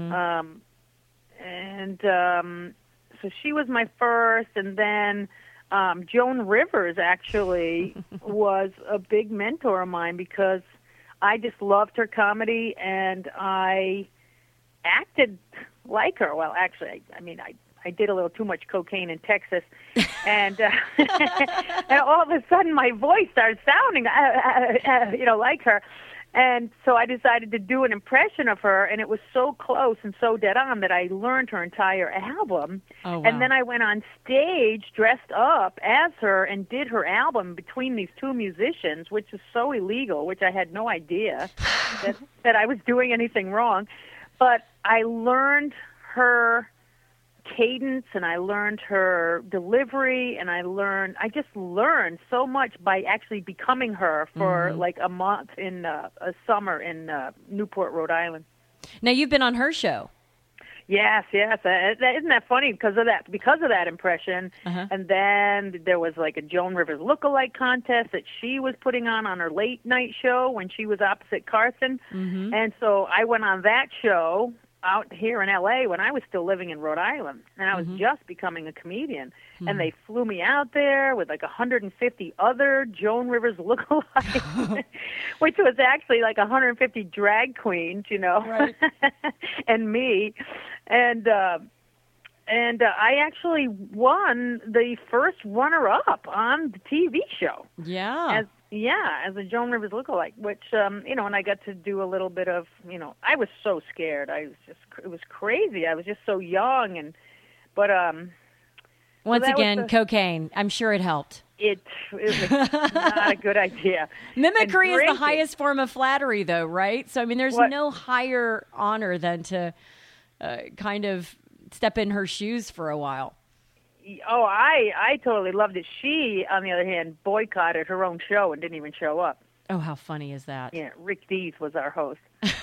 Speaker 15: so she was my first, and then Joan Rivers actually was a big mentor of mine because I just loved her comedy, and I acted like her. Well, actually, I did a little too much cocaine in Texas, and and all of a sudden my voice started sounding, like her. And so I decided to do an impression of her, and it was so close and so dead on that I learned her entire album.
Speaker 1: Oh, wow.
Speaker 15: And then I went on stage dressed up as her and did her album between these two musicians, which is so illegal, which I had no idea that I was doing anything wrong. But I learned her cadence, and I learned her delivery, and I just learned so much by actually becoming her for like a month in a summer in Newport, Rhode Island.
Speaker 1: Now, you've been on her show.
Speaker 15: Yes. Isn't that funny? Because of that impression. And then there was like a Joan Rivers lookalike contest that she was putting on her late night show when she was opposite Carson. And so I went on that show out here in L.A. when I was still living in Rhode Island, and I was just becoming a comedian. And they flew me out there with like 150 other Joan Rivers lookalikes, which was actually like 150 drag queens,
Speaker 1: Right.
Speaker 15: and me. And I actually won the first runner-up on the TV show.
Speaker 1: Yeah.
Speaker 15: As a Joan Rivers lookalike, which, and I got to do a little bit of, I was so scared. It was crazy. I was just so young. But
Speaker 1: once again, cocaine. I'm sure it helped.
Speaker 15: It was not a good idea.
Speaker 1: Mimicry is the highest form of flattery, though, right? So, there's no higher honor than to kind of step in her shoes for a while.
Speaker 15: Oh, I totally loved it. She, on the other hand, boycotted her own show and didn't even show up.
Speaker 1: Oh, how funny is that?
Speaker 15: Yeah, Rick Dees was our host.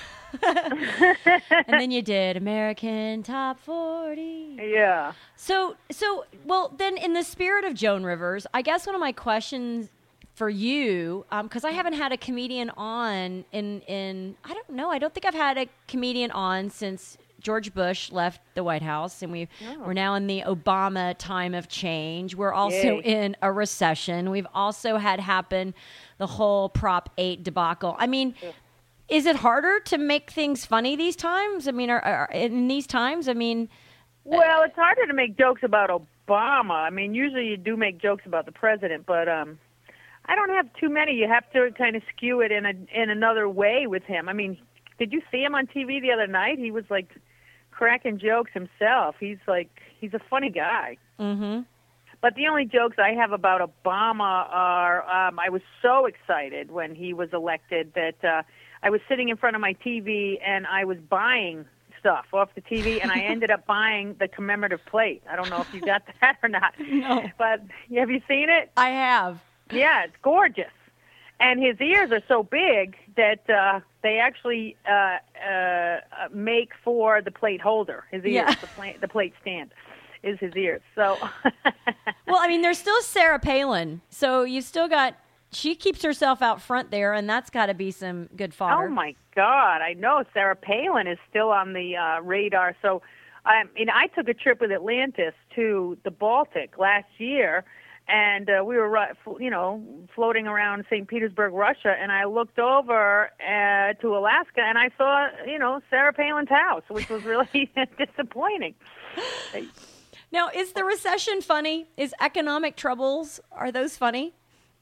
Speaker 1: And then you did American Top 40.
Speaker 15: Yeah.
Speaker 1: So, well, then in the spirit of Joan Rivers, I guess one of my questions for you, because I haven't had a comedian on in I don't know, I don't think I've had a comedian on since George Bush left the White House, and we're now in the Obama time of change. We're also in a recession. We've also had happen the whole Prop 8 debacle. Is it harder to make things funny these times? In these times?
Speaker 15: Well, it's harder to make jokes about Obama. Usually you do make jokes about the president, but I don't have too many. You have to kind of skew it in another way with him. Did you see him on TV the other night? He was like cracking jokes himself. He's a funny guy.
Speaker 1: Mm-hmm.
Speaker 15: But the only jokes I have about Obama are I was so excited when he was elected that I was sitting in front of my TV and I was buying stuff off the TV, and I ended up buying the commemorative plate. I don't know if you got that or not.
Speaker 1: No.
Speaker 15: But have you seen it?
Speaker 1: I have.
Speaker 15: Yeah, it's gorgeous. And his ears are so big that they actually make for the plate holder. His ears, the plate stand, is his ears. So,
Speaker 1: well, there's still Sarah Palin. So you still got. She keeps herself out front there, and that's got to be some good fodder.
Speaker 15: Oh my God, I know Sarah Palin is still on the radar. So, I took a trip with Atlantis to the Baltic last year. And we were, floating around St. Petersburg, Russia, and I looked over to Alaska, and I saw, Sarah Palin's house, which was really disappointing.
Speaker 1: Now, is the recession funny? Is economic troubles, are those funny?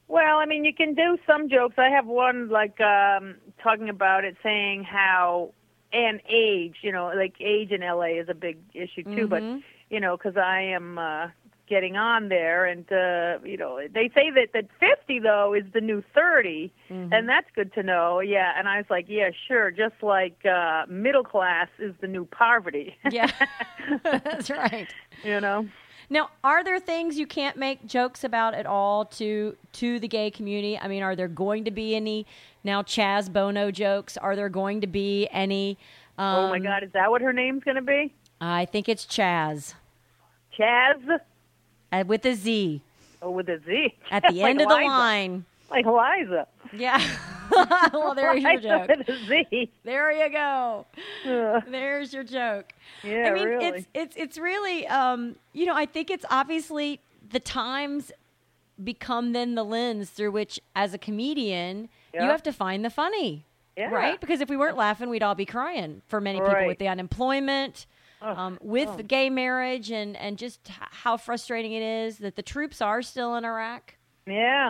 Speaker 15: Well, I mean, you can do some jokes. I have one like talking about it, saying how and age. Like age in LA is a big issue too. But because I am getting on there, and they say that 50 though is the new 30, and that's good to know. Yeah, and I was like, yeah, sure. Just like middle class is the new poverty.
Speaker 1: Yeah, that's right. Now, are there things you can't make jokes about at all to the gay community? I mean, are there going to be any now Chaz Bono jokes? Are there going to be any?
Speaker 15: Oh my God, is that what her name's going to be?
Speaker 1: I think it's Chaz.
Speaker 15: Chaz?
Speaker 1: With a Z.
Speaker 15: Oh, with a Z.
Speaker 1: At the end of the line.
Speaker 15: Like Liza.
Speaker 1: Yeah. Well, there's your joke.
Speaker 15: With a Z.
Speaker 1: There you go. There's your joke.
Speaker 15: Yeah,
Speaker 1: I mean,
Speaker 15: really.
Speaker 1: it's really, I think it's obviously the times become then the lens through which, as a comedian, you have to find the funny.
Speaker 15: Yeah.
Speaker 1: Right? Because if we weren't laughing, we'd all be crying for many people with the unemployment. With gay marriage and just how frustrating it is that the troops are still in Iraq.
Speaker 15: Yeah.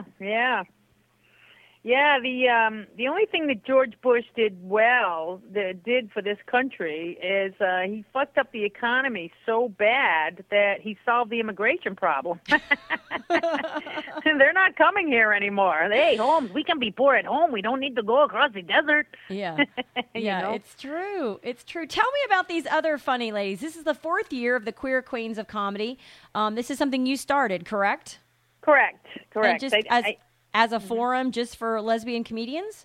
Speaker 15: The only thing that George Bush did for this country is he fucked up the economy so bad that he solved the immigration problem. They're not coming here anymore. Hey, Holmes, we can be poor at home. We don't need to go across the desert.
Speaker 1: Yeah. Yeah, it's true. It's true. Tell me about these other funny ladies. This is the 4th year of the Queer Queens of Comedy. This is something you started, correct?
Speaker 15: Correct.
Speaker 1: And just as a forum just for lesbian comedians?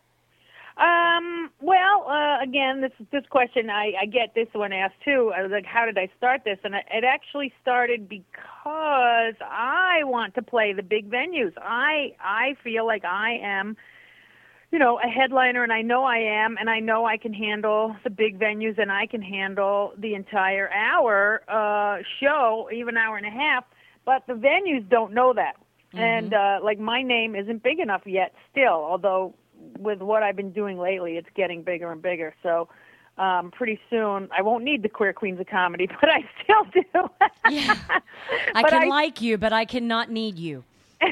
Speaker 15: Again, this question, I get this one asked too. I was like, how did I start this? And it actually started because I want to play the big venues. I feel like I am, a headliner, and I know I am, and I know I can handle the big venues, and I can handle the entire hour show, even hour and a half, but the venues don't know that. And, my name isn't big enough yet still, although with what I've been doing lately, it's getting bigger and bigger. So pretty soon, I won't need the Queer Queens of Comedy, but I still do.
Speaker 1: Yeah. I can like you, but I cannot need you.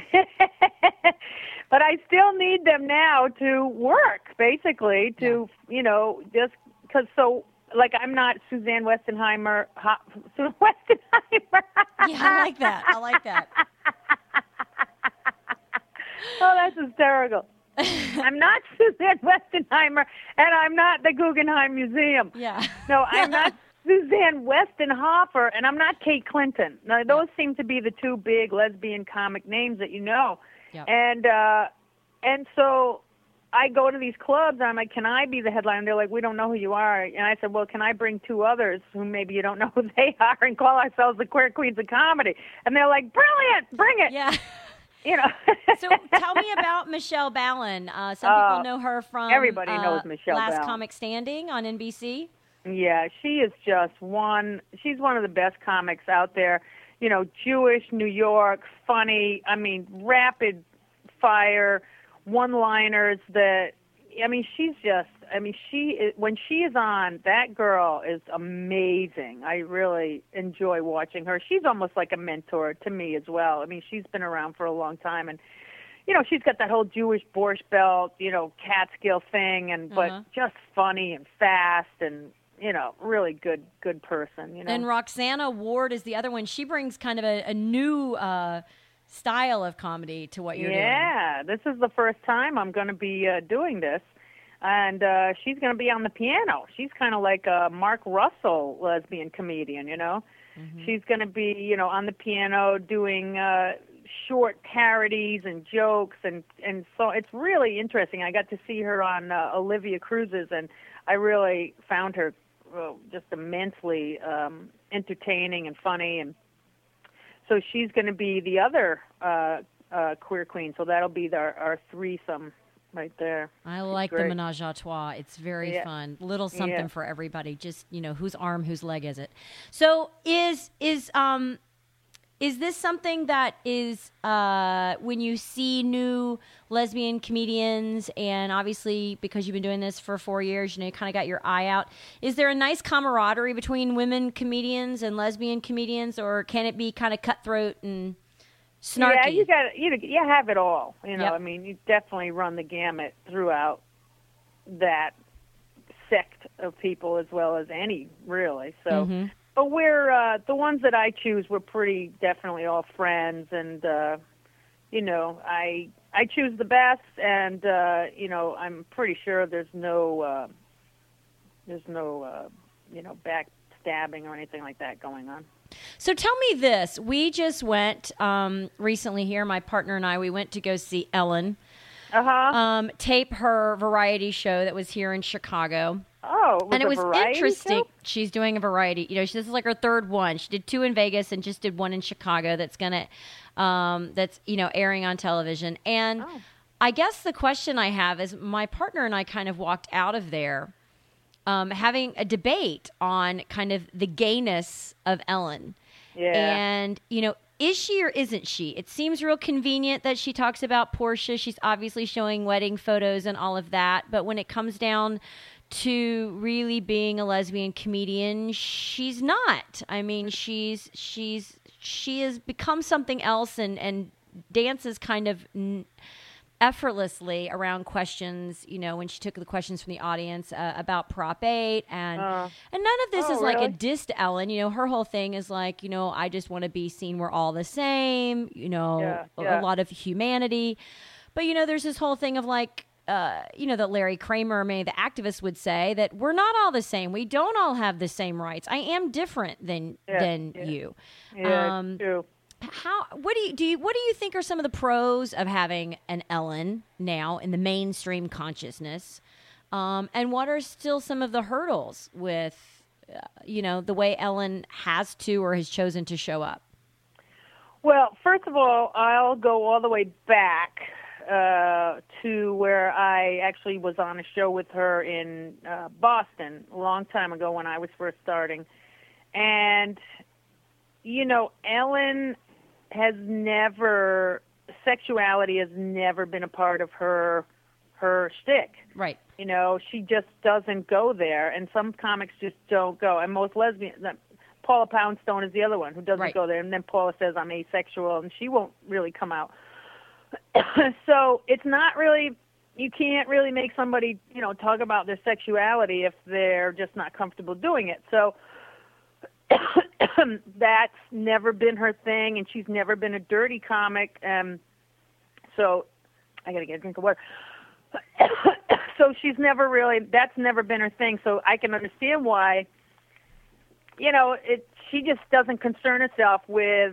Speaker 15: But I still need them now to work, basically, just because I'm not Suzanne Westenheimer.
Speaker 1: Yeah, I like that.
Speaker 15: Oh, that's hysterical. I'm not Suzanne Westenheimer, and I'm not the Guggenheim Museum.
Speaker 1: Yeah.
Speaker 15: No, I'm not Suzanne Westenhofer, and I'm not Kate Clinton. Now, those seem to be the two big lesbian comic names that you know.
Speaker 1: Yep.
Speaker 15: And so I go to these clubs, and I'm like, can I be the headliner? They're like, we don't know who you are. And I said, well, can I bring 2 others who maybe you don't know who they are and call ourselves the Queer Queens of Comedy? And they're like, brilliant, bring it.
Speaker 1: Yeah. So tell me about Michelle Ballin. Some people know her from
Speaker 15: everybody knows Michelle
Speaker 1: Last
Speaker 15: Ballin.
Speaker 1: Comic Standing on NBC.
Speaker 15: Yeah, she is just she's one of the best comics out there. Jewish, New York, funny, rapid fire, one-liners when she is on, that girl is amazing. I really enjoy watching her. She's almost like a mentor to me as well. She's been around for a long time, and she's got that whole Jewish Borscht Belt, Catskill thing, but just funny and fast and really good person.
Speaker 1: And Roxana Ward is the other one. She brings kind of a new style of comedy to what you're doing.
Speaker 15: Yeah, this is the first time I'm going to be doing this. And she's going to be on the piano. She's kind of like a Mark Russell lesbian comedian, She's going to be, on the piano doing short parodies and jokes. And so it's really interesting. I got to see her on Olivia Cruz's, and I really found her just immensely entertaining and funny. And so she's going to be the other queer queen. So that'll be our threesome. Right there.
Speaker 1: I like the menage a trois. It's very fun. Little something for everybody. Just, whose arm, whose leg is it? So is this something that is when you see new lesbian comedians, and obviously because you've been doing this for 4 years, you kind of got your eye out. Is there a nice camaraderie between women comedians and lesbian comedians, or can it be kind of cutthroat and snarky.
Speaker 15: Yeah, you got you have it all. You know,
Speaker 1: Yep.
Speaker 15: I mean, you definitely run the gamut throughout that sect of people as well as any, really. So,
Speaker 1: Mhm.
Speaker 15: but we're the ones that I choose. We're pretty definitely all friends, and you know, I choose the best, and you know, I'm pretty sure there's no you know, backstabbing or anything like that going on.
Speaker 1: So tell me this. We just went recently here, my partner and I, we went to go see Ellen tape her variety show that was here in Chicago.
Speaker 15: Oh,
Speaker 1: and it was
Speaker 15: variety
Speaker 1: interesting.
Speaker 15: show?
Speaker 1: She's doing a variety. You know, this is like her third one. She did 2 in Vegas and just did 1 in Chicago. That's that's airing on television. And I guess the question I have is, my partner and I kind of walked out of there having a debate on kind of the gayness of Ellen.
Speaker 15: Yeah.
Speaker 1: And, you know, is she or isn't she? It seems real convenient that she talks about Portia. She's obviously showing wedding photos and all of that. But when it comes down to really being a lesbian comedian, she's not. I mean, she has become something else and dances kind of effortlessly around questions, you know, when she took the questions from the audience about Prop 8 and none of this is like a diss to Ellen. You know, her whole thing is like, you know, I just want to be seen, we're all the same, you know, a lot of humanity. But, you know, there's this whole thing of like, you know, that Larry Kramer, many of the activists would say that we're not all the same. We don't all have the same rights. I am different than you.
Speaker 15: Yeah, true.
Speaker 1: What do you think are some of the pros of having an Ellen now in the mainstream consciousness, and what are still some of the hurdles with you know, the way Ellen has to or has chosen to show up?
Speaker 15: Well, first of all, I'll go all the way back to where I actually was on a show with her in Boston a long time ago when I was first starting, and you know, Ellen sexuality has never been a part of her shtick.
Speaker 1: Right.
Speaker 15: You know, she just doesn't go there, and some comics just don't go. And most lesbians, Paula Poundstone is the other one who doesn't go there, and then Paula says, I'm asexual, and she won't really come out. So it's not really, you can't really make somebody, you know, talk about their sexuality if they're just not comfortable doing it. So that's never been her thing, and she's never been a dirty comic. So I got to get a drink of water. So she's never really, that's never been her thing. So I can understand why, you know, she just doesn't concern herself with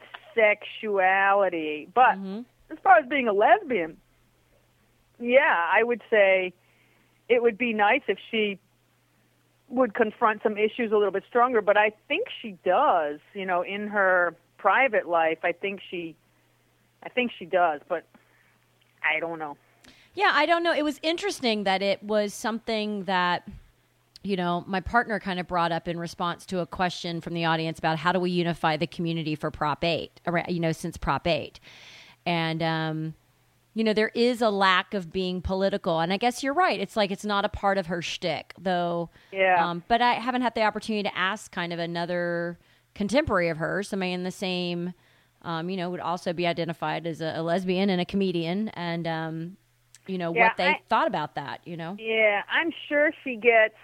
Speaker 15: sexuality. But as far as being a lesbian, yeah, I would say it would be nice if she would confront some issues a little bit stronger, but I think she does, you know, in her private life. I think she does, but I don't know.
Speaker 1: Yeah, I don't know. It was interesting that it was something that, you know, my partner kind of brought up in response to a question from the audience about how do we unify the community for Prop 8, you know, since Prop 8. And, you know, there is a lack of being political. And I guess you're right. It's like it's not a part of her shtick, though.
Speaker 15: Yeah.
Speaker 1: But I haven't had the opportunity to ask kind of another contemporary of hers, somebody in the same, you know, would also be identified as a lesbian and a comedian. And, you know, what they thought about that, you know?
Speaker 15: Yeah, I'm sure she gets,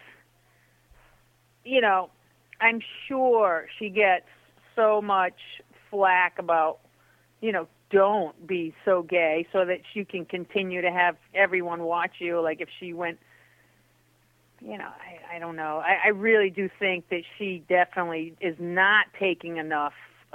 Speaker 15: you know, I'm sure she gets so much flack about, you know, don't be so gay so that you can continue to have everyone watch you. Like if she went, you know, I don't know. I really do think that she definitely is not taking enough,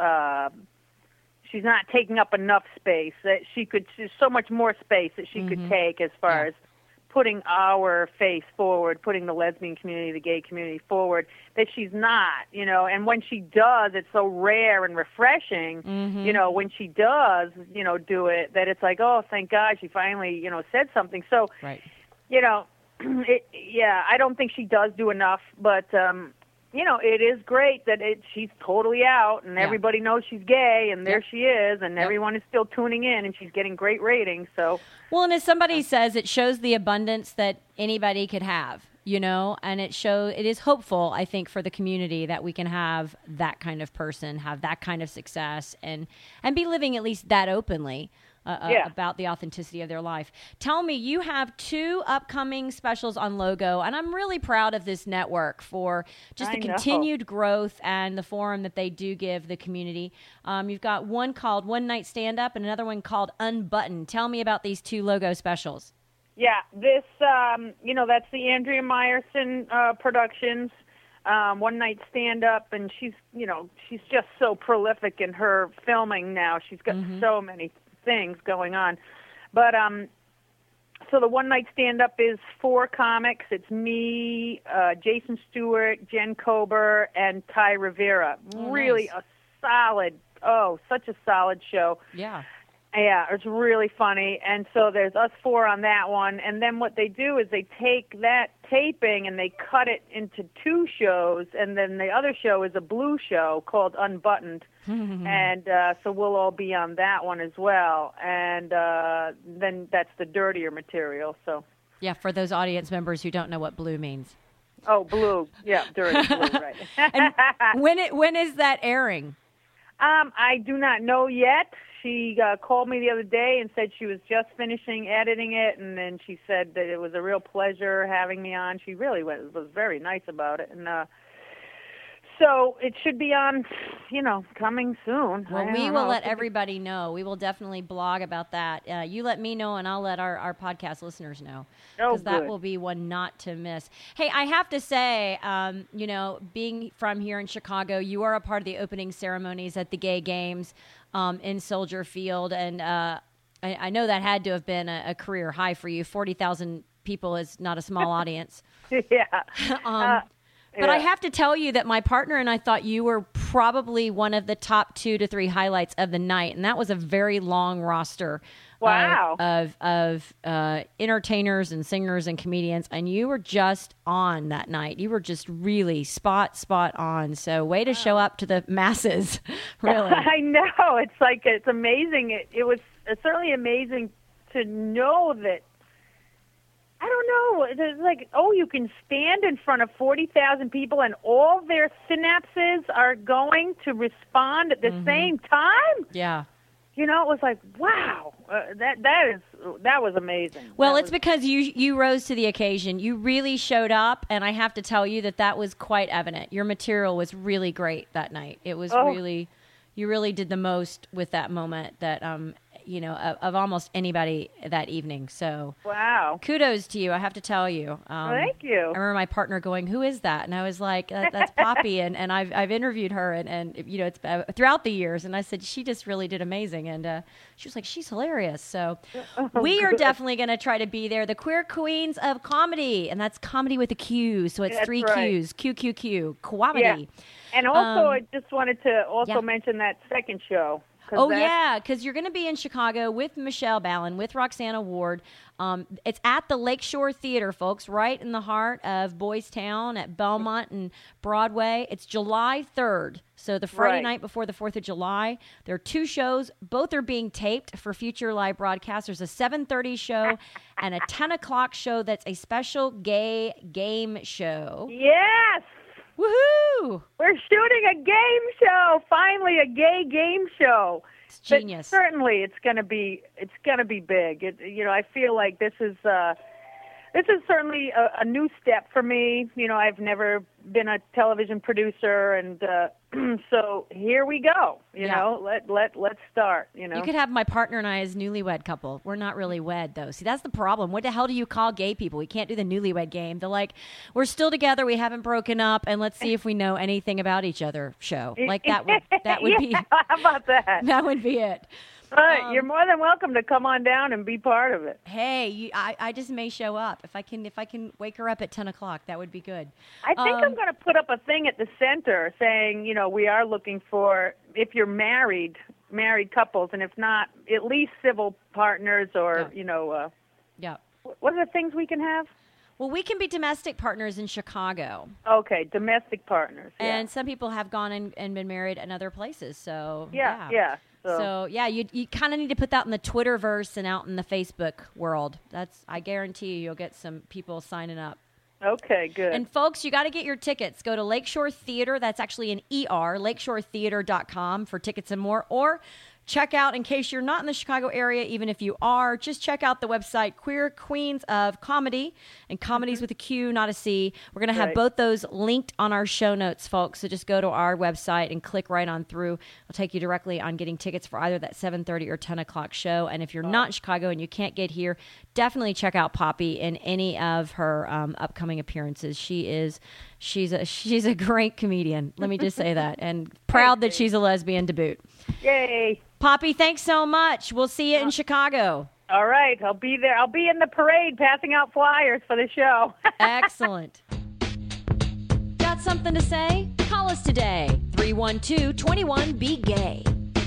Speaker 15: she's not taking up enough space that there's so much more space that she could take as far as putting our face forward, putting the lesbian community, the gay community forward, that she's not, you know, and when she does, it's so rare and refreshing, you know, when she does, you know, do it, that it's like, oh, thank God she finally, you know, said something. So, you know, I don't think she does do enough, but, you know, it is great that she's totally out and everybody knows she's gay and there she is and everyone is still tuning in and she's getting great ratings. So,
Speaker 1: well, and as somebody says, it shows the abundance that anybody could have. and it is hopeful, I think, for the community that we can have that kind of person, have that kind of success, and be living at least that openly about the authenticity of their life. Tell me, you have 2 upcoming specials on Logo, and I'm really proud of this network for just the continued growth and the forum that they do give the community. You've got one called One Night Stand Up and another one called Unbuttoned. Tell me about these 2 Logo specials.
Speaker 15: Yeah, this, that's the Andrea Meyerson Productions, One Night Stand Up, and she's just so prolific in her filming now. She's got so many things going on. But, so the One Night Stand Up is 4 comics. It's me, Jason Stewart, Jen Kober, and Ty Rivera. Really nice. Such a solid show.
Speaker 1: Yeah.
Speaker 15: Yeah, it's really funny. And so there's us 4 on that one. And then what they do is they take that taping and they cut it into 2 shows. And then the other show is a blue show called Unbuttoned. And so we'll all be on that one as well. And then that's the dirtier material. So
Speaker 1: yeah, for those audience members who don't know what blue means.
Speaker 15: Oh, blue. Yeah, dirty blue, right.
Speaker 1: And when is that airing?
Speaker 15: I do not know yet. She called me the other day and said she was just finishing editing it, and then she said that it was a real pleasure having me on. She really was very nice about it, and so it should be on, coming soon.
Speaker 1: Well, we will let everybody know. We will definitely blog about that. You let me know, and I'll let our podcast listeners know. Because that will be one not to miss. Hey, I have to say, being from here in Chicago, you are a part of the opening ceremonies at the Gay Games in Soldier Field. And I know that had to have been a career high for you. 40,000 people is not a small audience.
Speaker 15: Yeah.
Speaker 1: But I have to tell you that my partner and I thought you were probably one of the top 2 to 3 highlights of the night, and that was a very long roster of entertainers and singers and comedians, and you were just on that night. You were just really spot on. So way to show up to the masses, really.
Speaker 15: I know. It's amazing. It was certainly amazing to know that. I don't know. It's like, you can stand in front of 40,000 people and all their synapses are going to respond at the same time?
Speaker 1: Yeah.
Speaker 15: It was like, wow, that was amazing.
Speaker 1: Well, it's because you rose to the occasion. You really showed up, and I have to tell you that was quite evident. Your material was really great that night. It was you really did the most with that moment that of almost anybody that evening. So
Speaker 15: wow,
Speaker 1: kudos to you. I have to tell you.
Speaker 15: Thank you. I
Speaker 1: remember my partner going, "Who is that?" And I was like, "That's Poppy." and I've interviewed her and it's throughout the years. And I said she just really did amazing. And she was like, "She's hilarious." So we are definitely going to try to be there. The Queer Queens of Comedy, and that's comedy with a Q. So it's 3 Qs. QQQ. Comedy.
Speaker 15: Yeah. And also, I just wanted to mention that second show.
Speaker 1: Because you're going to be in Chicago with Michelle Ballin, with Roxana Ward. It's at the Lakeshore Theater, folks, right in the heart of Boys Town at Belmont and Broadway. It's July 3rd, so the Friday night before the 4th of July. There are 2 shows. Both are being taped for future live broadcasts. There's a 7:30 show and a 10 o'clock show that's a special gay game show.
Speaker 15: Yes!
Speaker 1: Woohoo!
Speaker 15: We're shooting a game show. Finally, a gay game show.
Speaker 1: It's genius.
Speaker 15: But certainly, it's gonna be big. I feel like this is certainly a new step for me. I've never been a television producer, and so here we go. Let's start.
Speaker 1: You could have my partner and I as newlywed couple. We're not really wed though. See, that's the problem. What the hell do you call gay people? We can't do the newlywed game. They're like, we're still together. We haven't broken up, and let's see if we know anything about each other. Show like that would be.
Speaker 15: How about that?
Speaker 1: That would be it.
Speaker 15: Right, you're more than welcome to come on down and be part of it.
Speaker 1: Hey, I just may show up if I can wake her up at 10 o'clock. That would be good.
Speaker 15: I think I'm going to put up a thing at the center saying, we are looking for, if you're married couples, and if not, at least civil partners or What are the things we can have?
Speaker 1: Well, we can be domestic partners in Chicago.
Speaker 15: Okay, domestic partners. Yeah.
Speaker 1: And some people have gone and been married in other places. So
Speaker 15: yeah.
Speaker 1: So you kind of need to put that in the Twitterverse and out in the Facebook world. I guarantee you'll get some people signing up.
Speaker 15: Okay, good.
Speaker 1: And folks, you got to get your tickets. Go to Lakeshore Theater. That's actually an ER, lakeshoretheater.com for tickets and more. Or check out, in case you're not in the Chicago area, even if you are, just check out the website Queer Queens of Comedy, and comedy's with a Q, not a C. We're going to have both those linked on our show notes, folks. So just go to our website and click right on through. It'll take you directly on getting tickets for either that 7:30 or 10 o'clock show. And if you're not in Chicago and you can't get here, definitely check out Poppy in any of her upcoming appearances. She's a great comedian. Let me just say that, and proud that she's a lesbian to boot.
Speaker 15: Yay!
Speaker 1: Poppy, thanks so much. We'll see you in Chicago.
Speaker 15: All right, I'll be there. I'll be in the parade passing out flyers for the show.
Speaker 1: Excellent. Got something to say? Call us today. 312-21-BE-GAY.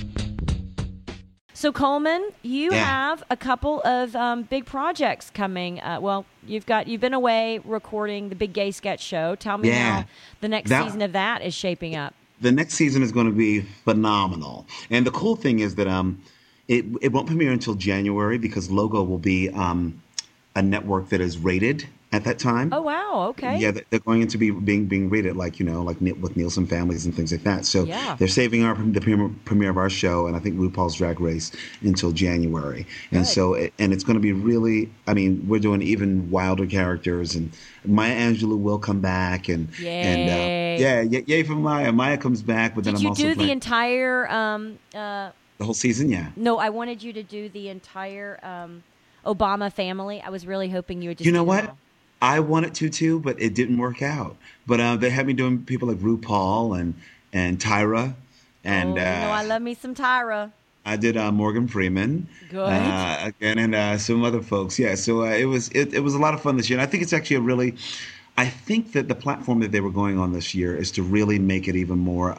Speaker 1: So, Coleman, you have a couple of big projects coming. You've been away recording the Big Gay Sketch Show. Tell me how the next season of that is shaping up.
Speaker 3: The next season is going to be phenomenal. And the cool thing is that it won't premiere until January because Logo will be a network that is rated at that time.
Speaker 1: Oh, wow. Okay.
Speaker 3: Yeah, they're going to be being rated like with Nielsen families and things like that. So they're saving the premiere of our show and I think RuPaul's Drag Race until January. And and it's going to be really, we're doing even wilder characters, and Maya Angelou will come back and yay for Maya. Maya comes back, but then I'm also
Speaker 1: Did you do the entire
Speaker 3: the whole season? Yeah.
Speaker 1: No, I wanted you to do the entire Obama family. I was really hoping you would just
Speaker 3: You know what? I wanted to too, but it didn't work out. But they had me doing people like RuPaul and Tyra, and
Speaker 1: I love me some Tyra.
Speaker 3: I did Morgan Freeman,
Speaker 1: good,
Speaker 3: and some other folks. Yeah, so it was a lot of fun this year. And I think it's actually I think that the platform that they were going on this year is to really make it even more.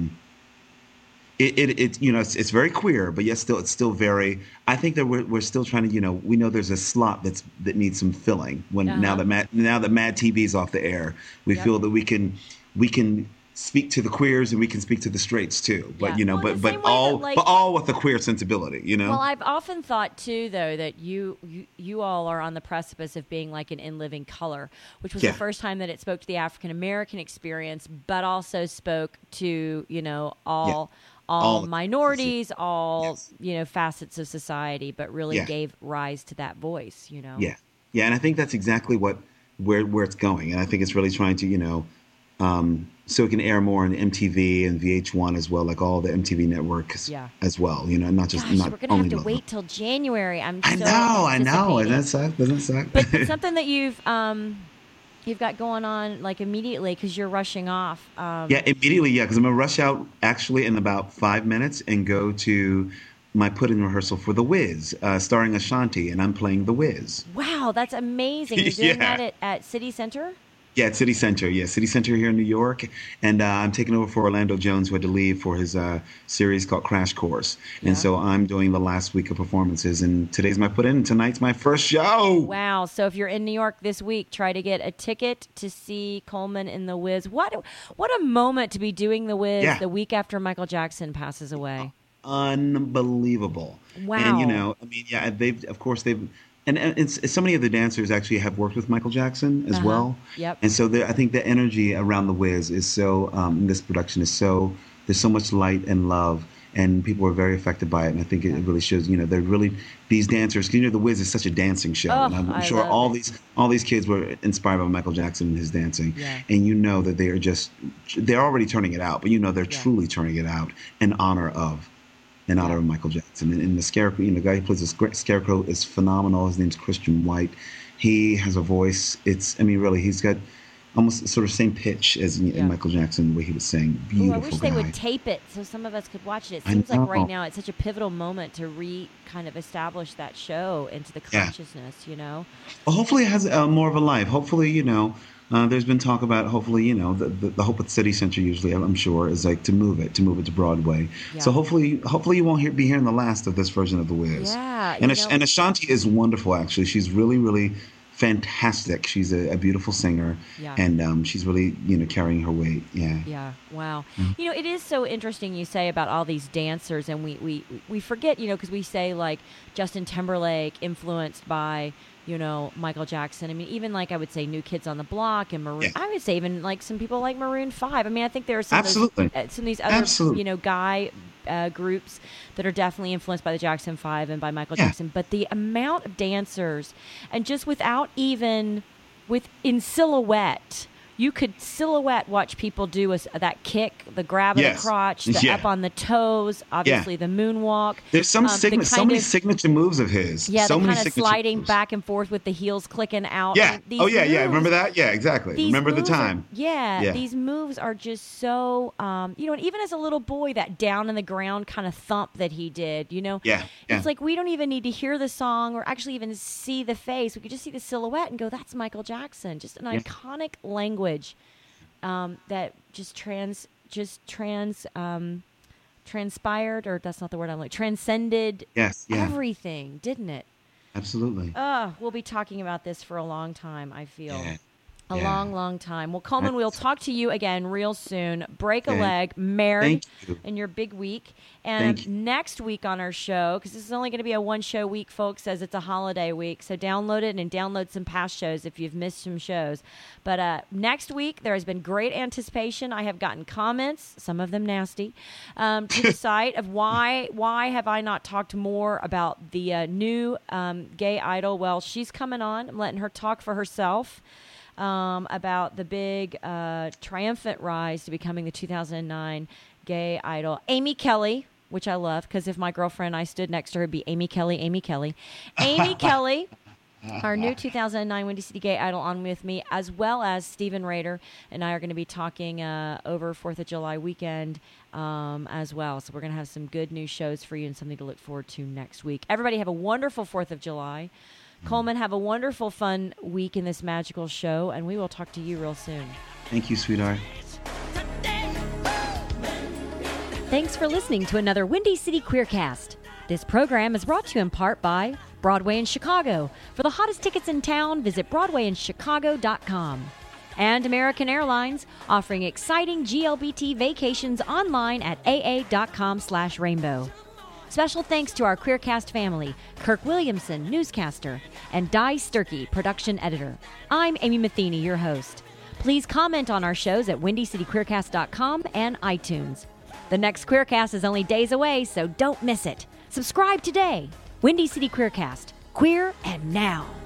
Speaker 3: It's very queer, but yet it's still very. I think that we're still trying to, we know there's a slot that needs some filling. Now that Mad TV's off the air, we feel that we can speak to the queers and we can speak to the straights too. But but all with a queer sensibility.
Speaker 1: Well, I've often thought too, though, that you all are on the precipice of being like an In Living Color, which was the first time that it spoke to the African American experience, but also spoke to all minorities, all facets of society, but really gave rise to that voice.
Speaker 3: Yeah, and I think that's exactly where it's going, and I think it's really trying to so it can air more on MTV and VH1 as well, like all the MTV networks as well. Not just not
Speaker 1: we're gonna have to wait till January. I
Speaker 3: know, and doesn't suck.
Speaker 1: But it's something that you've got going on like immediately because you're rushing off.
Speaker 3: Immediately, because I'm going to rush out actually in about 5 minutes and go to my put-in rehearsal for The Wiz, starring Ashanti, and I'm playing The Wiz.
Speaker 1: Wow, that's amazing. You're doing that at City Center?
Speaker 3: Yeah, at City Center. Yeah, City Center here in New York. And I'm taking over for Orlando Jones, who had to leave for his series called Crash Course. And so I'm doing the last week of performances. And today's my put-in, and tonight's my first show.
Speaker 1: Wow. So if you're in New York this week, try to get a ticket to see Coleman in The Wiz. What a moment to be doing The Wiz the week after Michael Jackson passes away.
Speaker 3: Unbelievable.
Speaker 1: Wow.
Speaker 3: And they've And so many of the dancers actually have worked with Michael Jackson as well.
Speaker 1: Yep.
Speaker 3: And so I think the energy around The Wiz is so, in this production is so, there's so much light and love, and people are very affected by it. And I think it really shows, they're really, these dancers, The Wiz is such a dancing show. And I'm sure all these kids were inspired by Michael Jackson and his dancing. Yeah. And that they're already turning it out, but they're truly turning it out in honor of Michael Jackson. And the Scarecrow, the guy who plays the Scarecrow is phenomenal. His name's Christian White. He has a voice. Really, he's got almost sort of same pitch as Michael Jackson, the way he was saying. Beautiful
Speaker 1: I wish
Speaker 3: guy.
Speaker 1: They would tape it so some of us could watch it. It seems like right now it's such a pivotal moment to kind of establish that show into the consciousness,
Speaker 3: Well, hopefully it has more of a life. Hopefully, there's been talk about hopefully, the hope with City Center usually, I'm sure, is like to move it to Broadway. Yeah. So hopefully you won't be hearing the last of this version of The Wiz.
Speaker 1: Yeah.
Speaker 3: And Ashanti is wonderful, actually. She's really, really fantastic. She's a beautiful singer. Yeah. And she's really, carrying her weight. Yeah.
Speaker 1: Yeah. Wow. Mm-hmm. It is so interesting you say about all these dancers, and we forget, because we say like Justin Timberlake influenced by Michael Jackson. I mean, even like I would say New Kids on the Block and Maroon. I would say even like some people like Maroon 5. I mean, I think there are some
Speaker 3: Absolutely.
Speaker 1: Some of these other guy groups that are definitely influenced by the Jackson 5 and by Michael Jackson. But the amount of dancers, and just in silhouette. You could silhouette watch people do that kick, the grab of the crotch, the up on the toes, obviously the moonwalk.
Speaker 3: There's so many signature moves of his.
Speaker 1: Yeah,
Speaker 3: so
Speaker 1: the
Speaker 3: many
Speaker 1: kind of sliding back and forth with the heels clicking out.
Speaker 3: Yeah.
Speaker 1: These moves,
Speaker 3: Remember that? Yeah, exactly. Remember the time.
Speaker 1: These moves are just so, and even as a little boy, that down in the ground kind of thump that he did, It's like we don't even need to hear the song or actually even see the face. We could just see the silhouette and go, that's Michael Jackson. Just an iconic language. That transpired, or that's not the word I'm like, transcended everything, didn't it?
Speaker 3: Absolutely.
Speaker 1: We'll be talking about this for a long time, I feel. A long, long time. Well, Coleman, we'll talk to you again real soon. Break a leg, married in your big week. And next week on our show, because this is only going to be a one-show week, folks, as it's a holiday week. So download it and download some past shows if you've missed some shows. But next week, there has been great anticipation. I have gotten comments, some of them nasty, to the site of why have I not talked more about the new gay idol. Well, she's coming on. I'm letting her talk for herself. About the big triumphant rise to becoming the 2009 gay idol. Amy Kelly, which I love, because if my girlfriend and I stood next to her, it'd be Amy Kelly. Amy Kelly, our new 2009 Windy City Gay Idol, on with me, as well as Stephen Rader and I are going to be talking over 4th of July weekend as well. So we're going to have some good new shows for you and something to look forward to next week. Everybody have a wonderful 4th of July. Coleman, have a wonderful, fun week in this magical show, and we will talk to you real soon.
Speaker 3: Thank you, sweetheart.
Speaker 1: Thanks for listening to another Windy City Queercast. This program is brought to you in part by Broadway in Chicago. For the hottest tickets in town, visit BroadwayInChicago.com. And American Airlines, offering exciting GLBT vacations online at aa.com/rainbow. Special thanks to our Queercast family, Kirk Williamson, newscaster, and Di Sturkey, production editor. I'm Amy Matheny, your host. Please comment on our shows at WindyCityQueercast.com and iTunes. The next Queercast is only days away, so don't miss it. Subscribe today. Windy City Queercast. Queer and now.